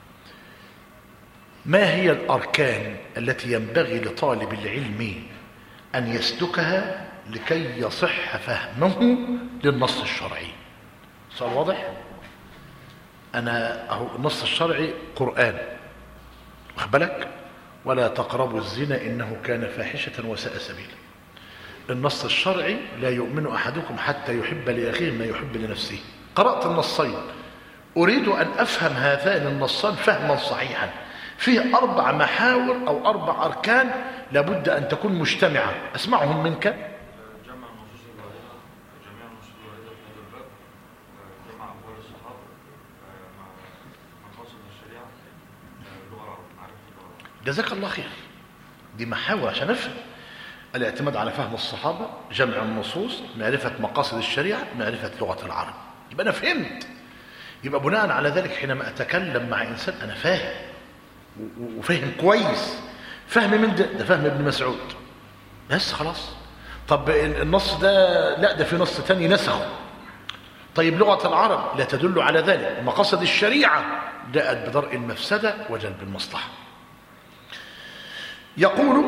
ما هي الأركان التي ينبغي لطالب العلم أن يسلكها لكي يصح فهمه للنص الشرعي؟ سؤال واضح؟ أنا أهو النص الشرعي قرآن، واخد بالك؟ ولا تقربوا الزنا إنه كان فاحشة وساء سبيلا. النص الشرعي لا يؤمن أحدكم حتى يحب لأخيه ما يحب لنفسه. قرأت النصين، أريد أن أفهم هذان النصان فهما صحيحا. فيه أربع محاور أو أربع أركان لابد أن تكون مجتمعة، أسمعهم منك. جمع النصوص الواردة، جميع النصوص الواردة في هذا الباب، جمع أقوال الصحابة مع مقاصد الشريعة، اللغة العربية، معرفة اللغة العربية. جزاك الله خير. دي محاور عشان أفهم. الاعتماد على فهم الصحابة، جمع النصوص، معرفة مقاصد الشريعة، معرفة لغة العرب. يبقى أنا فهمت. يبقى بناء على ذلك حينما أتكلم مع إنسان أنا فاهم وفهم كويس. فهم من ده؟ ده فهم ابن مسعود بس خلاص. طب النص ده لا، ده في نص تاني نسخه. طيب لغة العرب لا تدل على ذلك. مقاصد الشريعة جاءت بدرء المفسدة وجلب المصلحة. يقول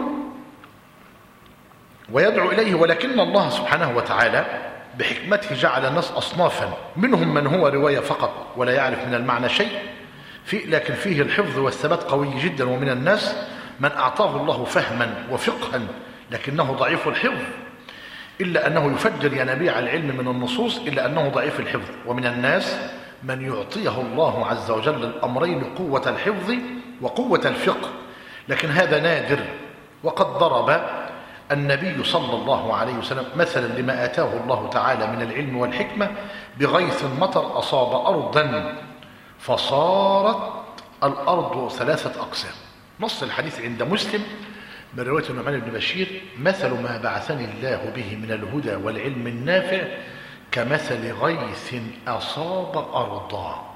ويدعو إليه، ولكن الله سبحانه وتعالى بحكمته جعل الناس أصنافا، منهم من هو رواية فقط ولا يعرف من المعنى شيء، في لكن فيه الحفظ والثبات قوي جدا، ومن الناس من أعطاه الله فهما وفقها لكنه ضعيف الحفظ، إلا أنه يفجر ينابيع العلم من النصوص إلا أنه ضعيف الحفظ، ومن الناس من يعطيه الله عز وجل الأمرين قوة الحفظ وقوة الفقه، لكن هذا نادر. وقد ضرب النبي صلى الله عليه وسلم مثلا لما آتاه الله تعالى من العلم والحكمة بغيث مطر أصاب أرضا فصارت الأرض ثلاثة أقسام. نص الحديث عند مسلم من رواية النعمان بن بشير: مثل ما بعثني الله به من الهدى والعلم النافع كمثل غيث أصاب أرضا.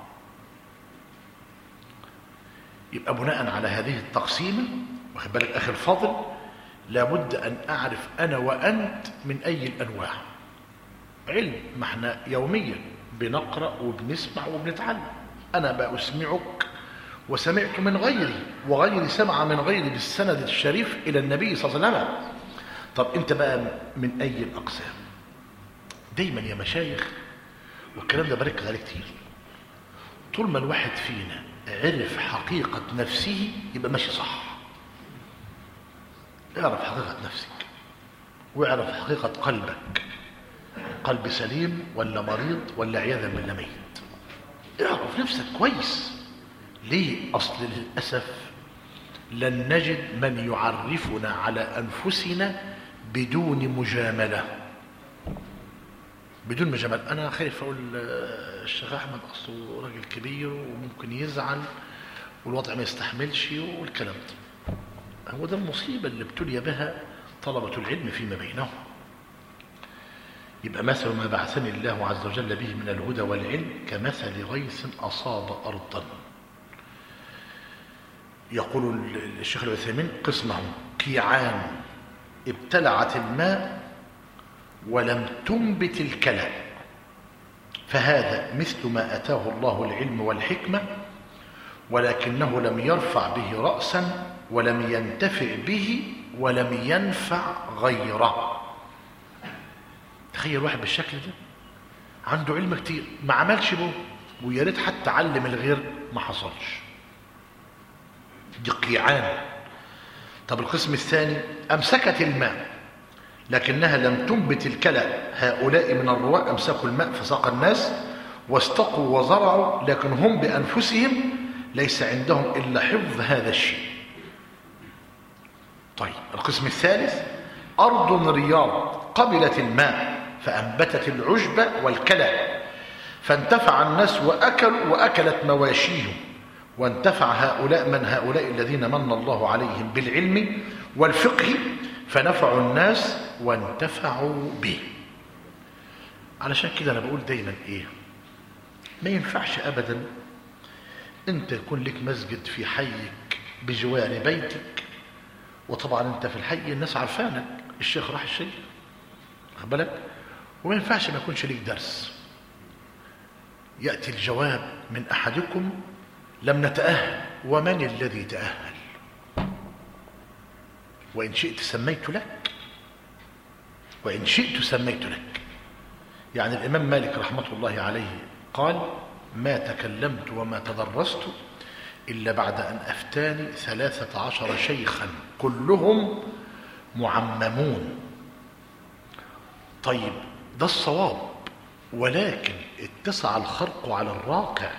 يبقى بناء على هذه التقسيمة، واخد بالك أخي الفاضل، لابد أن أعرف أنا وأنت من أي الأنواع علم. ما احنا يوميا بنقرأ وبنسمع وبنتعلم. أنا بأسمعك وسمعت من غيري، وغيري سمع من غيري بالسند الشريف إلى النبي صلى الله عليه وسلم. طب أنت بقى من أي الأقسام؟ دايما يا مشايخ، والكلام ده بركز عليه كتير، طول ما الواحد فينا عرف حقيقة نفسه يبقى ماشي صح. اعرف حقيقة نفسك واعرف حقيقة قلبك، قلب سليم ولا مريض ولا عياذا بالله ميت. اعرف نفسك كويس. ليه؟ أصل للأسف لن نجد من يعرفنا على أنفسنا بدون مجاملة. بدون مجاملة. أنا خايف أقول الشيخ أحمد أصله راجل كبير وممكن يزعل والوضع ما يستحملش والكلام ده. هو ده المصيبة اللي ابتلي بها طلبة العلم فيما بينهم. يبقى مثل ما بعثني الله عز وجل به من الهدى والعلم كمثل غيث أصاب أرضا. يقول الشيخ العثيمين: قسمه كيعان ابتلعت الماء ولم تنبت الكلى، فهذا مثل ما أتاه الله العلم والحكمة ولكنه لم يرفع به رأسا ولم ينتفع به ولم ينفع غيره. تخيل واحد بالشكل ده عنده علم كتير ما عملش به، ويا ريت حتى علم الغير ما حصلش. دي قيعان. طب القسم الثاني: أمسكت الماء لكنها لم تنبت الكلى، هؤلاء من الرواة أمسكوا الماء فساق الناس واستقوا وزرعوا، لكن هم بأنفسهم ليس عندهم إلا حفظ هذا الشيء. طيب القسم الثالث: أرض رياض قبلت الماء فأنبتت العشب والكلى، فانتفع الناس وأكلوا وأكلت مواشيهم، وانتفع هؤلاء من هؤلاء الذين من الله عليهم بالعلم والفقه فنفعوا الناس وانتفعوا به. علشان كده أنا بقول دايما إيه، ما ينفعش أبدا أنت يكون لك مسجد في حيك بجوار بيتك، وطبعا أنت في الحي الناس عارفانك الشيخ راح الشيخ، واخد بالك، وما ينفعش ما يكونش لك درس. يأتي الجواب من أحدكم: لم نتأهل. ومن الذي تأهل؟ وإن شئت سميت لك، وإن شئت سميت لك. يعني الإمام مالك رحمة الله عليه قال: ما تكلمت وما تدرست إلا بعد أن أفتاني ثلاثة عشر شيخا كلهم معممون. طيب ده الصواب، ولكن اتسع الخرق على الراقع،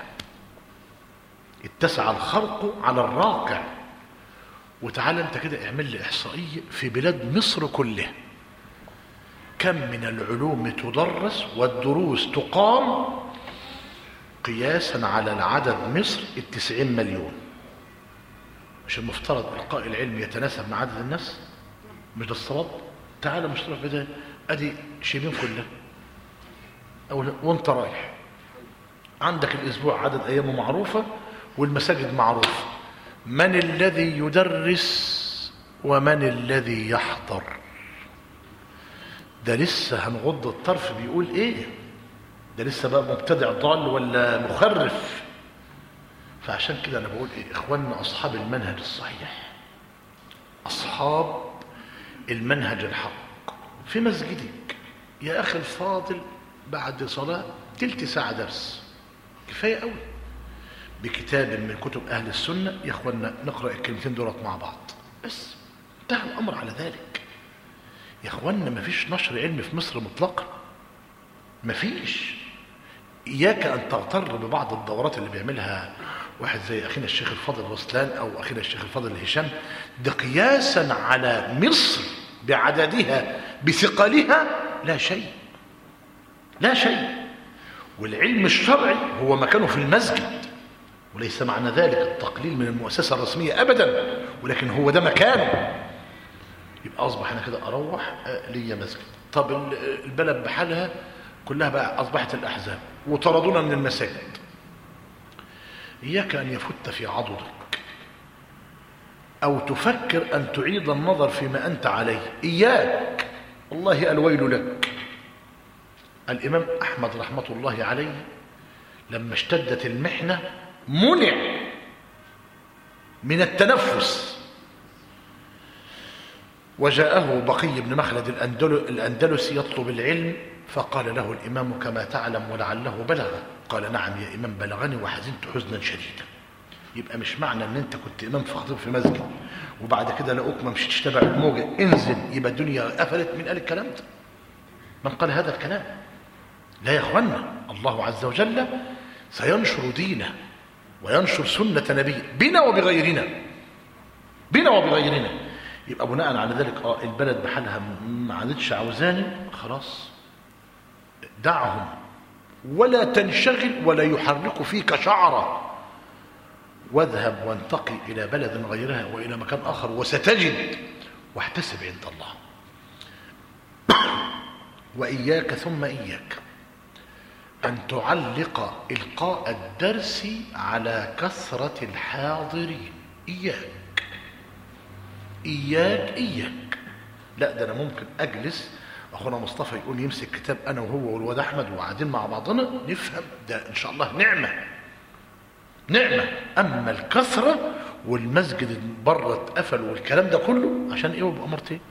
اتسع الخرق على الراقع. وتعال انت كده اعمل لي احصائيه في بلاد مصر كلها، كم من العلوم تدرس والدروس تقام قياسا على العدد. مصر التسعين مليون، مش المفترض القاء العلم يتناسب مع عدد الناس؟ مش ده الصواب؟ تعال مش تروح كده ادي شبين كلها، أو وانت رايح عندك الاسبوع عدد ايامه معروفه والمساجد معروفه، من الذي يدرس ومن الذي يحضر؟ ده لسه هنغض الطرف بيقول ايه؟ ده لسه بقى مبتدع ضال ولا مخرف. فعشان كده انا بقول ايه اخواننا اصحاب المنهج الصحيح، اصحاب المنهج الحق، في مسجدك يا اخي الفاضل بعد صلاة تلت ساعة درس كفاية قوي، بكتاب من كتب اهل السنة يا اخواننا نقرأ الكلمتين دولت مع بعض بس، انتهى الامر على ذلك. يا اخواننا مفيش نشر علم في مصر مطلقا، مفيش. اياك ان تغتر ببعض الدورات اللي بيعملها واحد زي اخينا الشيخ الفاضل رسلان او اخينا الشيخ الفاضل هشام، ده قياسا على مصر بعددها بثقلها لا شيء، لا شيء. والعلم الشرعي هو مكانه في المسجد، وليس معنى ذلك التقليل من المؤسسة الرسمية ابدا، ولكن هو ده مكانه. يبقى اصبح انا كده اروح ليا مسجد. طب البلد بحالها كلها بقى اصبحت الاحزاب وطردونا من المساجد. اياك ان يفت في عضدك او تفكر ان تعيد النظر فيما انت عليه، اياك، والله الويل لك. الامام احمد رحمة الله عليه لما اشتدت المحنة منع من التنفس، وجاءه بقي بن مخلد الأندلسي يطلب العلم، فقال له الإمام كما تعلم ولعله بلغ، قال نعم يا إمام بلغني وحزنت حزنا شديدا. يبقى مش معنى ان انت كنت إمام في خطيب في مسجد وبعد كده لقوك ما مشيتش تبع الموجة انزل يبقى الدنيا قفلت. من قال الكلام ده؟ من قال هذا الكلام؟ لا يا اخوانا، الله عز وجل سينشر دينه وينشر سنة نبيه بنا وبغيرنا، بنا وبغيرنا. يبقى بناء على ذلك اه البلد بحالها ما عادتش عاوزاني، خلاص دعهم ولا تنشغل ولا يحرك فيك شعرة، واذهب وانتقل إلى بلد غيرها وإلى مكان آخر وستجد، واحتسب عند الله. وإياك ثم إياك أن تعلق إلقاء الدرس على كثرة الحاضرين. إياك إياك إياك لا ده أنا ممكن أجلس أخونا مصطفى يقول يمسك كتاب أنا وهو والواد أحمد وقاعدين مع بعضنا نفهم، ده إن شاء الله نعمة نعمة. أما الكثرة والمسجد بره اتقفل والكلام ده كله عشان إيه ويبقى مرتين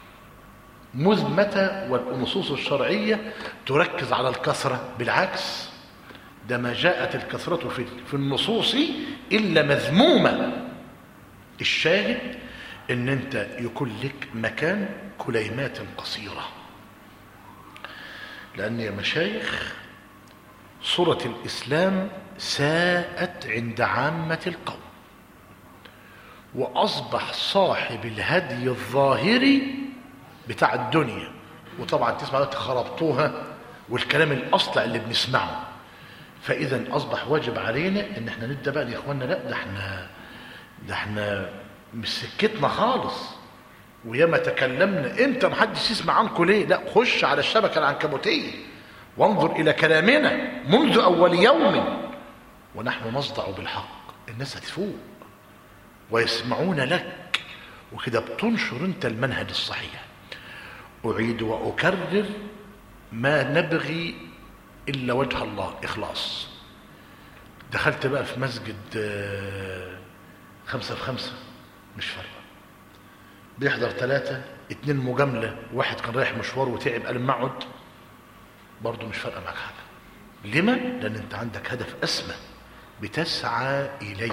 مزمتة. والنصوص الشرعية تركز على الكثرة، بالعكس ده ما جاءت الكثرة في في النصوص إلا مذمومة. الشاهد إن أنت يكون لك مكان كليمات قصيرة، لأن يا مشايخ صورة الإسلام ساءت عند عامة القوم، وأصبح صاحب الهدي الظاهري بتاع الدنيا. وطبعا تسمع دلوقتي خربطوها والكلام الأصلع اللي بنسمعه. فإذا أصبح واجب علينا إن احنا ندى بقى يا إخواننا، لا ده احنا ده احنا مش سكتنا خالص. وياما تكلمنا امتى محدش يسمع عنكم ليه؟ لا خش على الشبكة العنكبوتية وانظر إلى كلامنا منذ أول يوم ونحن نصدع بالحق. الناس هتفوق ويسمعون لك، وكده بتنشر انت المنهج الصحيح. أعيد وأكرر ما نبغي إلا وجه الله، إخلاص. دخلت بقى في مسجد خمسة في خمسة مش فارقة، بيحضر ثلاثة اتنين مجاملة، واحد كان رايح مشوار وتعب قال ما اقعد، برضه مش فارقة معك حاجة. لما؟ لأن أنت عندك هدف أسمى بتسعى إليه.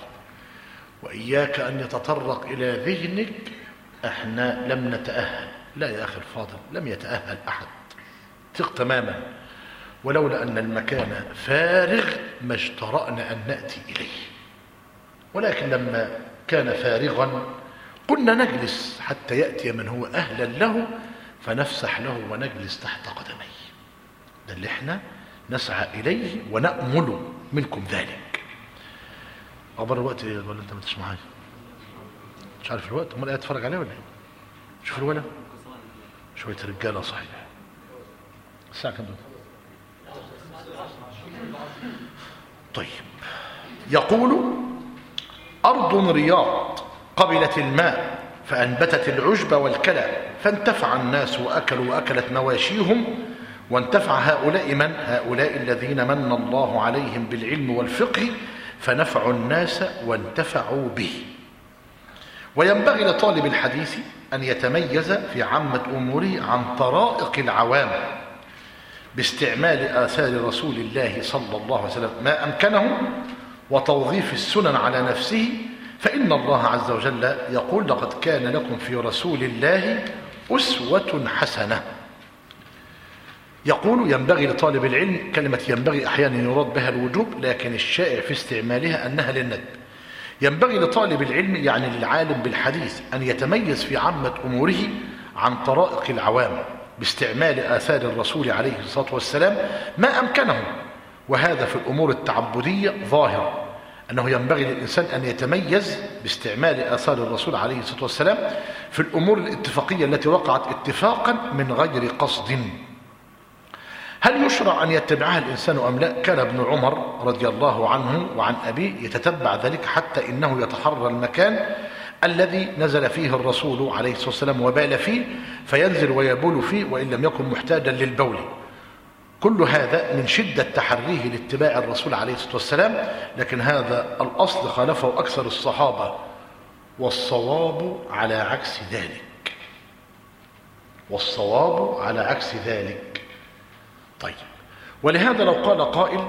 وإياك أن يتطرق إلى ذهنك احنا لم نتأهل. لا يا أخي الفاضل، لم يتأهل أحد، ثق تماما. ولولا أن المكان فارغ ما اجترأنا أن نأتي إليه، ولكن لما كان فارغا قلنا نجلس حتى يأتي من هو أهلا له فنفسح له ونجلس تحت قدميه. ده اللي احنا نسعى إليه ونأمل منكم ذلك. أخبار الوقت إيه ولا أنت ما تسمع حاجة؟ مش عارف الوقت؟ أمال قاعد أتفرج عليه ولا إيه؟ شوف الولد شوية رجالة صحيح. الساعة كم دلوقتي؟ طيب، يقول أرض رياض قبلت الماء فأنبتت العشب والكلى، فانتفع الناس وأكلوا وأكلت مواشيهم وانتفع هؤلاء من؟ هؤلاء الذين من الله عليهم بالعلم والفقه فنفعوا الناس وانتفعوا به. وينبغي لطالب الحديث أن يتميز في عامة أموره عن طرائق العوام باستعمال آثار رسول الله صلى الله عليه وسلم ما أمكنه، وتوظيف السنن على نفسه، فإن الله عز وجل يقول: لقد كان لكم في رسول الله أسوة حسنة. يقول ينبغي لطالب العلم، كلمة ينبغي أحيانا يراد بها الوجوب، لكن الشائع في استعمالها أنها للندب. ينبغي لطالب العلم يعني للعالم بالحديث أن يتميز في عامة أموره عن طرائق العوام باستعمال آثار الرسول عليه الصلاة والسلام ما أمكنه، وهذا في الأمور التعبدية ظاهر، أنه ينبغي للإنسان أن يتميز باستعمال آثار الرسول عليه الصلاة والسلام في الأمور الاتفاقية التي وقعت اتفاقا من غير قصد. هل يشرع أن يتبعها الإنسان أم لا؟ كان ابن عمر رضي الله عنه وعن أبيه يتتبع ذلك حتى إنه يتحرى المكان الذي نزل فيه الرسول عليه الصلاة والسلام وبال فيه فينزل ويبول فيه وإن لم يكن محتاجا للبول. كل هذا من شدة تحريه لاتباع الرسول عليه الصلاة والسلام، لكن هذا الأصل خالفه أكثر الصحابة، والصواب على عكس ذلك. والصواب على عكس ذلك. طيب، ولهذا لو قال قائل: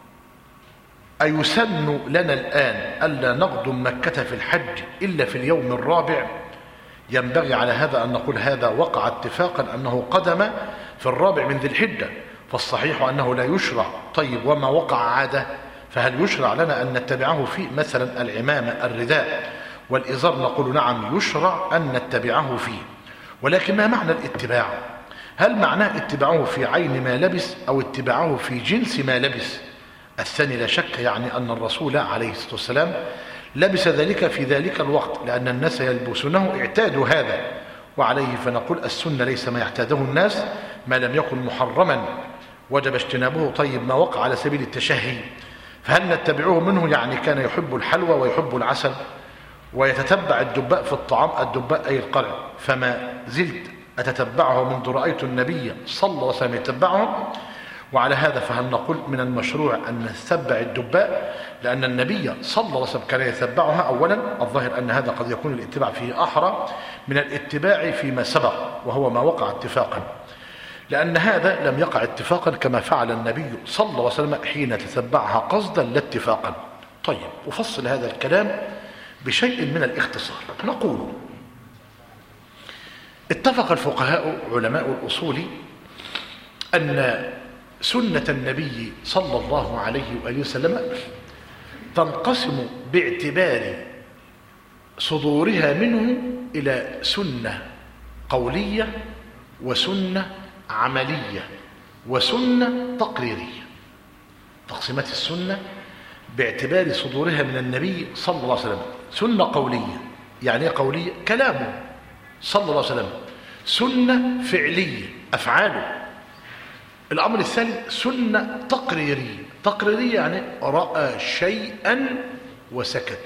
أيسن لنا الآن ألا نقدم مكة في الحج إلا في اليوم الرابع؟ ينبغي على هذا أن نقول هذا وقع اتفاقا أنه قدم في الرابع من ذي الحجة، فالصحيح أنه لا يشرع. طيب، وما وقع عادة فهل يشرع لنا أن نتبعه فيه؟ مثلا العمامة، الرداء والإزار، نقول نعم يشرع أن نتبعه فيه، ولكن ما معنى الاتباع؟ هل معناه اتباعه في عين ما لبس أو اتباعه في جنس ما لبس؟ الثاني لا شك يعني أن الرسول عليه الصلاة والسلام لبس ذلك في ذلك الوقت لأن الناس يلبسونه، اعتادوا هذا، وعليه فنقول السنة ليس ما يعتاده الناس ما لم يكن محرما وجب اجتنابه. طيب، ما وقع على سبيل التشهي فهل نتبعه منه؟ يعني كان يحب الحلوى ويحب العسل ويتتبع الدباء في الطعام، الدباء أي القرع، فما زلت أتتبعه منذ رأيت النبي صلى الله عليه وسلم يتبعه. وعلى هذا فهل نقول من المشروع أن نتبع الدباء لأن النبي صلى الله عليه وسلم كان يتبعها؟ أولا الظاهر أن هذا قد يكون الاتباع فيه أحرى من الاتباع فيما سبق وهو ما وقع اتفاقا، لأن هذا لم يقع اتفاقا كما فعل النبي صلى الله عليه وسلم حين تتبعها قصدا لا اتفاقا. طيب، أفصل هذا الكلام بشيء من الاختصار. نقول اتفق الفقهاء علماء الأصول أن سنة النبي صلى الله عليه وآله وسلم تنقسم باعتبار صدورها منه إلى سنة قولية وسنة عملية وسنة تقريرية. تقسيمات السنة باعتبار صدورها من النبي صلى الله عليه وسلم: سنة قولية، يعني ايه قولية؟ كلامه صلى الله عليه وسلم. سنة فعلية، أفعاله. الأمر الثاني سنة تقريرية. تقريرية يعني رأى شيئا وسكت،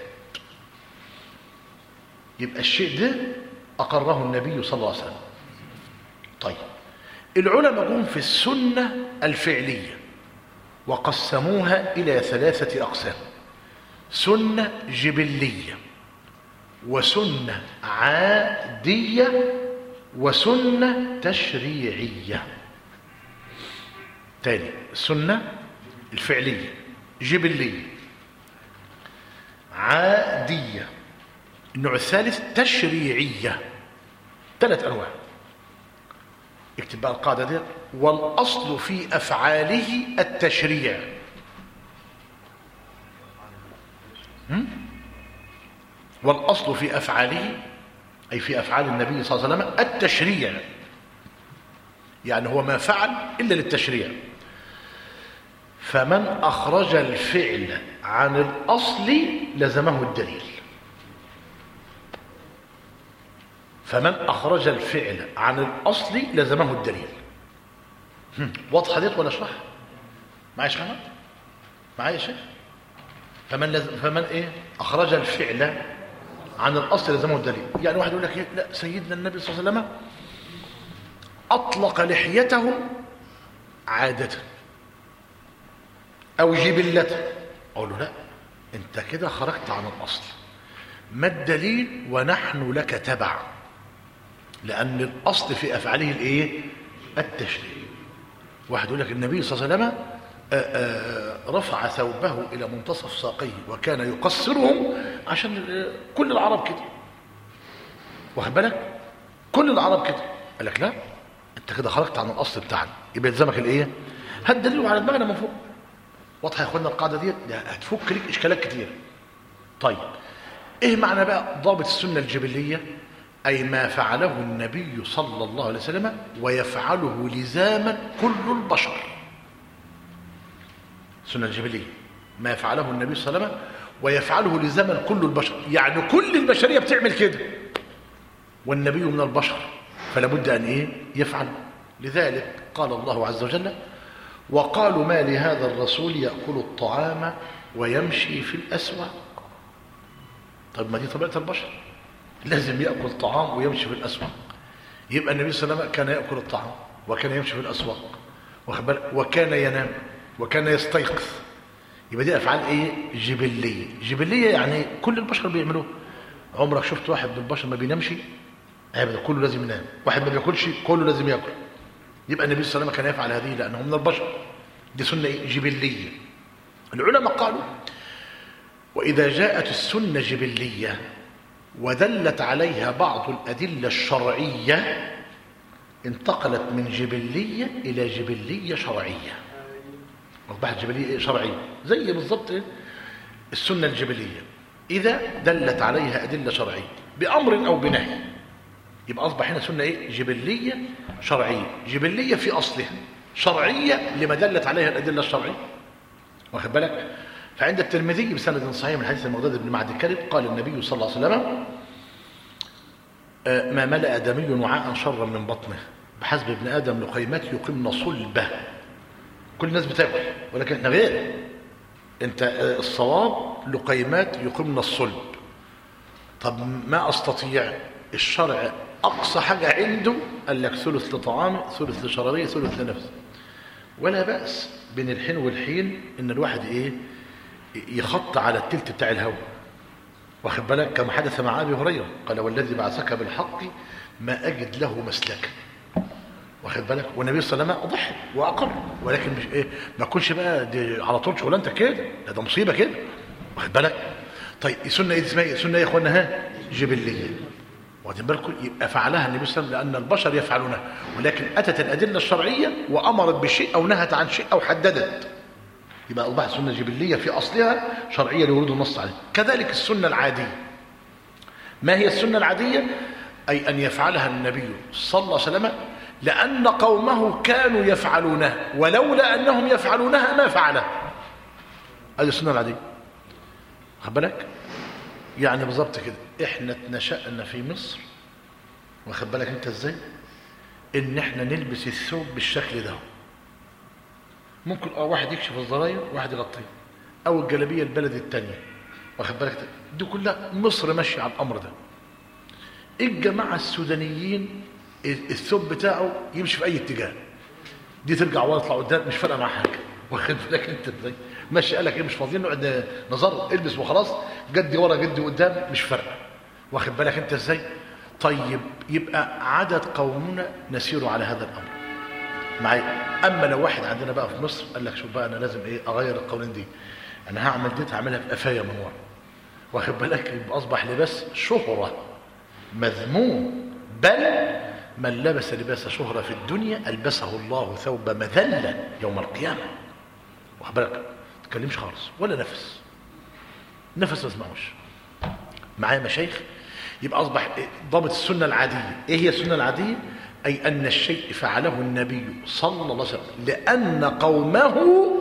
يبقى الشيء ده أقره النبي صلى الله عليه وسلم. طيب، العلماء قوم في السنة الفعلية وقسموها إلى ثلاثة أقسام: سنة جبلية، وسنة عادية، وسنة تشريعية. تاني: السنة الفعلية جبلية، عادية، النوع الثالث تشريعية. ثلاث أنواع. اكتب بقى القاعدة دي: والأصل في أفعاله التشريع. والأصل في أفعاله أي في أفعال النبي صلى الله عليه وسلم التشريع، يعني هو ما فعل إلا للتشريع. فمن أخرج الفعل عن الأصل لزمه الدليل. فمن أخرج الفعل عن الأصل لزمه الدليل. واضحة ديت ولا أشرح؟ معايا يا شيخ أحمد؟ معايا يا شيخ؟ فمن لز... فمن إيه؟ أخرج الفعل عن الأصل لزمه الدليل. يعني واحد يقول لك إيه؟ لا، سيدنا النبي صلى الله عليه وسلم أطلق لحيته عادة أو جبلة، أقول له لا، أنت كده خرجت عن الأصل. ما الدليل؟ ونحن لك تبع، لأن الأصل في أفعاله الإيه؟ التشريع. واحد يقول لك النبي صلى الله عليه وسلم رفع ثوبه إلى منتصف ساقيه وكان يقصرهم، عشان كل العرب كده، واخد بالك؟ كل العرب كده. قال لك لا، انت كده خرجت عن الاصل بتاعنا، يبقى يلزمك الايه؟ هات دليل على دماغنا من فوق. واضحه يا اخوانا القاعده دي؟ هتفك لك اشكالات كتير. طيب ايه معنى بقى ضابط السنه الجبليه؟ اي ما فعله النبي صلى الله عليه وسلم ويفعله لزاما كل البشر. السنه الجبليه ما يفعله النبي صلى الله عليه وسلم ويفعله لزاما كل البشر، يعني كل البشريه بتعمل كده، والنبي من البشر فلا بد ان ايه؟ يفعل. لذلك قال الله عز وجل: وقالوا ما لهذا الرسول ياكل الطعام ويمشي في الاسواق. طيب ما دي طبيعه البشر، لازم ياكل طعام ويمشي في الاسواق. يبقى النبي صلى الله عليه وسلم كان ياكل الطعام وكان يمشي في الاسواق، وكان ينام وكان يستيقظ. يبقى دي افعال ايه؟ جبليه. جبليه يعني كل البشر بيعملوها. عمرك شفت واحد من البشر ما بينامش؟ ابدا، كله لازم ينام. واحد ما بياكلش؟ كله لازم ياكل. يبقى النبي صلى الله عليه وسلم كان يفعل هذه لانه من البشر. دي سنه إيه؟ جبليه. العلماء قالوا: واذا جاءت السنه جبليه ودلت عليها بعض الادله الشرعيه انتقلت من جبليه الى جبليه شرعيه. اصبحت جبليه شرعيه، زي بالضبط السنه الجبليه اذا دلت عليها ادله شرعيه بامر او بنهي، يبقى اصبح هنا سنه ايه؟ جبليه شرعيه. جبليه في اصلها، شرعيه لما دلت عليها الادله الشرعيه، واخد بالك؟ فعند الترمذي بسند صحيح من حديث المقداد بن معد الكرب قال النبي صلى الله عليه وسلم: ما ملأ آدمي وعاء شرا من بطنه بحسب ابن آدم لقيمات يقمن صلبه. كل الناس بتاكل ولكن احنا غير. انت الصواب لقيمات يقمن الصلب. طب ما استطيع، الشرع اقصى حاجه عنده قال لك ثلث لطعام، ثلث لشرابيه، ثلث لنفس. ولا باس بين الحين والحين ان الواحد ايه؟ يخط على التلت بتاع الهوى، واخد بالك؟ كما حدث مع ابي هريره قال: والذي بعثك بالحق ما اجد له مسلكا، واخد بالك؟ والنبي صلى الله عليه وسلم ضحك واقر، ولكن مش ايه؟ ما تكونش بقى دي على طول شغلانتك كده، ده مصيبه كده، واخد بالك؟ طيب السنه ايه اسمها؟ سنه ايه يا اخوانا؟ ها؟ جبليه. واخدين بالكم؟ يبقى فعلها النبي صلى الله عليه وسلم لان البشر يفعلونها، ولكن اتت الادله الشرعيه وامرت بشيء او نهت عن شيء او حددت، يبقى اصبحت سنه جبليه في اصلها، شرعيه لورود النص عليه. كذلك السنه العاديه. ما هي السنه العاديه؟ اي ان يفعلها النبي صلى الله عليه وسلم لان قومه كانوا يفعلونها، ولولا انهم يفعلونها ما فعلها. هذه السنه العاديه، خد بالك؟ يعني بالظبط كده احنا اتنشأنا في مصر، واخد بالك انت ازاي؟ ان احنا نلبس الثوب بالشكل ده. ممكن اه واحد يكشف الزراير واحد يغطيه، او الجلابيه البلد الثانيه، واخد بالك؟ دي كلها مصر ماشيه على الامر ده. الجماعه السودانيين الثوب بتاعه يمشي في اي اتجاه، دي ترجع ورا تطلع قدام، مش فارقه معاه حاجه، واخد بالك انت ازاي؟ ماشي. قال لك ايه؟ مش فاضيين نقعد نظر، البس وخلاص، جدي ورا جدي قدام، مش فارقه، واخد بالك انت ازاي؟ طيب يبقى عدد قومنا نسير على هذا الامر معايا. اما لو واحد عندنا بقى في مصر قال لك شوف بقى انا لازم ايه؟ اغير القوانين دي، انا هعمل دي هعملها في قفايا من ورا، واخد بالك؟ يبقى اصبح لباس شهره مذموم، بل من لبس لباس شهره في الدنيا البسه الله ثوب مذله يوم القيامه، واخد بالك؟ ما تتكلمش خالص ولا نفس نفس ما تسمعوش معايا مشايخ. يبقى اصبح ضابط السنه العاديه. ايه هي السنه العاديه؟ اي ان الشيء فعله النبي صلى الله عليه وسلم لان قومه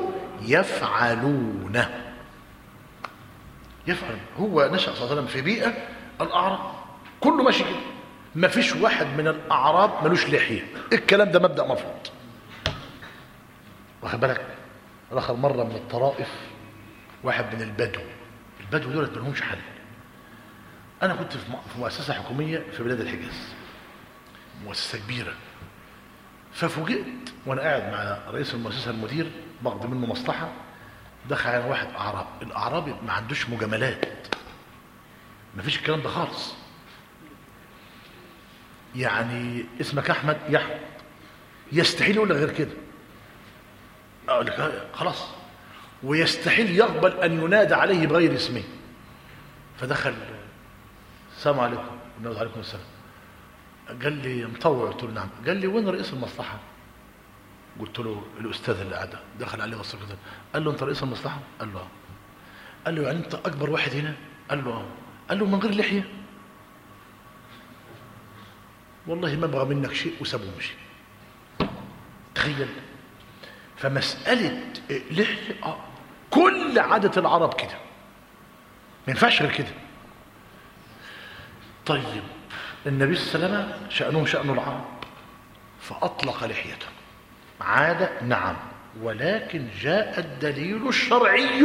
يفعلونه. يفعل. هو نشأ صلى الله عليه وسلم في بيئه الاعراب، كله ماشي كده، ما فيش واحد من الاعراب ملوش لحيه. الكلام ده مبدأ مفروض، واخد بالك؟ رخر مره من الطرائف واحد من البدو، البدو دول ما لهمش حل. انا كنت في مؤسسه حكوميه في بلاد الحجاز، مؤسسه كبيره، ففوجئت وانا قاعد مع رئيس المؤسسه المدير باخد منه مصلحه، دخل على واحد اعرابي. الاعرابي ما عندوش مجاملات، ما فيش الكلام ده خالص. يعني اسمك احمد، يا احمد، يستحيل يقول لك غير كده. اقول لك خلاص. ويستحيل يقبل ان ينادى عليه بغير اسمه. فدخل، السلام عليكم. وعليكم السلام. قال لي مطوع؟ قلت له نعم. قال لي وين رئيس المصلحه؟ قلت له الاستاذ اللي قاعد. دخل عليه بص كده، قال له انت رئيس المصلحه؟ قال له اه. قال له يعني انت اكبر واحد هنا؟ قال له اه. قال له من غير لحيه؟ والله ما ابغى منك شيء، وسابه ومشي. تخيل. فمساله لحيه اه كل عاده العرب كده، ما ينفعش غير كده. طيب النبي صلى الله عليه وسلم شأنه شأن العرب، فأطلق لحيته عادة، نعم، ولكن جاء الدليل الشرعي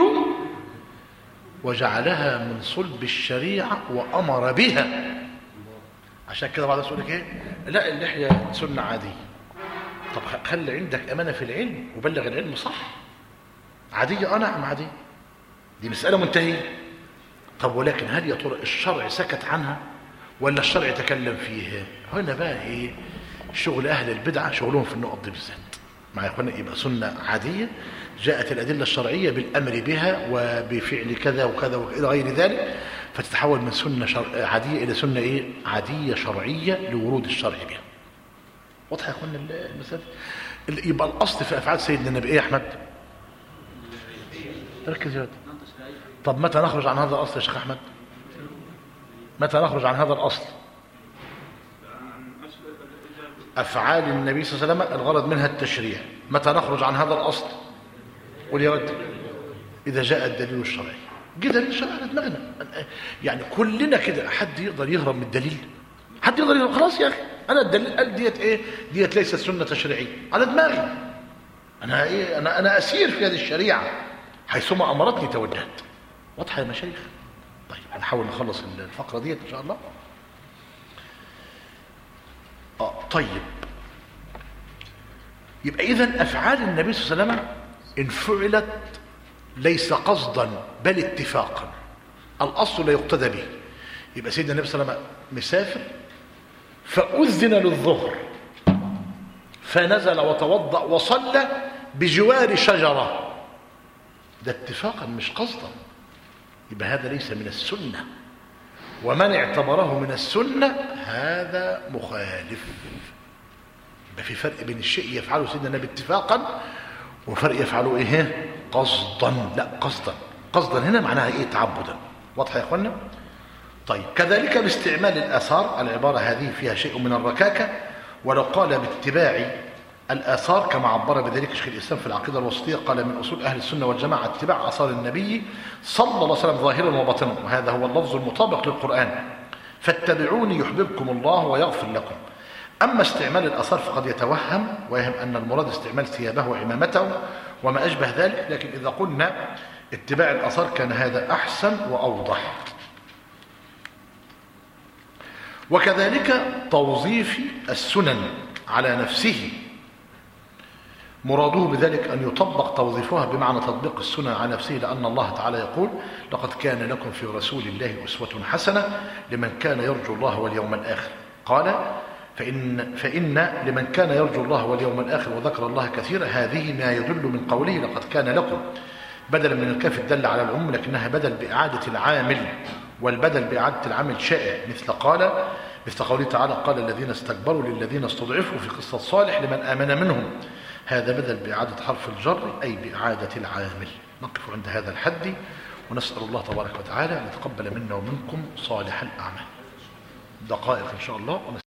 وجعلها من صلب الشريعة وأمر بها. عشان كده بعض الناس يقول لك ايه؟ لا اللحية سنة عادية. طب خلي عندك أمانة في العلم وبلغ العلم صح. عادية اه نعم عادية، دي مسألة منتهية. طب ولكن هل يا ترى الشرع سكت عنها ولا الشرع تكلم فيها؟ هنا بقى ايه شغل اهل البدعه، شغلهم في النقط دي بالذات. مع اخوانا يبقى سنه عاديه جاءت الادله الشرعيه بالامر بها وبفعل كذا وكذا والى غير ذلك، فتتحول من سنه شرع عاديه الى سنه ايه عاديه شرعيه لورود الشرع بها. واضح يا اخوانا المسألة؟ يبقى الاصل في افعال سيدنا النبي ايه يا احمد؟ ركز يا ولد. طب متى نخرج عن هذا الاصل يا شيخ احمد؟ متى نخرج عن هذا الاصل؟ افعال النبي صلى الله عليه وسلم الغرض منها التشريع. متى نخرج عن هذا الاصل؟ قول يا ولد. اذا جاء الدليل الشرعي. جه دليل شرعي على دماغنا. يعني كلنا كده، حد يقدر يهرب من الدليل؟ حد يقدر يهرب؟ خلاص يا اخي انا الدليل قال ديت ايه؟ ديت ليست سنه تشريعيه على دماغي. انا ايه انا انا اسير في هذه الشريعه حيثما امرتني توجهت. واضحه يا مشايخ؟ طيب هنحاول نخلص الفقره ديت ان شاء الله. اه طيب يبقى اذا افعال النبي صلى الله عليه وسلم ان فعلت ليس قصدا بل اتفاقا، الاصل لا يقتدى به. يبقى سيدنا النبي صلى الله عليه وسلم مسافر فاذن للظهر فنزل وتوضا وصلى بجوار شجره، ده اتفاقا مش قصدا. يبقى هذا ليس من السنه، ومن اعتبره من السنه هذا مخالف. يبقى في فرق بين الشيء يفعله سيدنا النبي اتفاقا وفرق يفعله ايه قصدا. لا قصدا، قصدا هنا معناها ايه تعبدا. واضح يا اخوانا؟ طيب كذلك باستعمال الاثار، العباره هذه فيها شيء من الركاكه، ولو قال باتباع الاثار كما عبر بذلك شيخ الاسلام في العقيده الوسطيه، قال من اصول اهل السنه والجماعه اتباع اثار النبي صلى الله عليه وسلم ظاهرا وباطنا، وهذا هو اللفظ المطابق للقران، فاتبعوني يحببكم الله ويغفر لكم. اما استعمال الاثار فقد يتوهم ويهم ان المراد استعمال ثيابه وعمامته وما اشبه ذلك، لكن اذا قلنا اتباع الاثار كان هذا احسن واوضح. وكذلك توظيف السنن على نفسه، مراده بذلك أن يطبق توظيفها بمعنى تطبيق السنن على نفسه، لأن الله تعالى يقول لقد كان لكم في رسول الله أسوة حسنة لمن كان يرجو الله واليوم الآخر. قال فإن, فإن لمن كان يرجو الله واليوم الآخر وذكر الله كثيرا، هذه ما يدل من قوله لقد كان لكم، بدلا من الكاف الدل على العموم لكنها بدل بإعادة العامل، والبدل بإعادة العامل شائع، مثل قال مثل قوله تعالى قال الذين استكبروا للذين استضعفوا في قصة صالح لمن آمن منهم، هذا بدل بإعادة حرف الجر أي بإعادة العامل. نقف عند هذا الحد ونسأل الله تبارك وتعالى أن يتقبل منا ومنكم صالح الأعمال. دقائق إن شاء الله.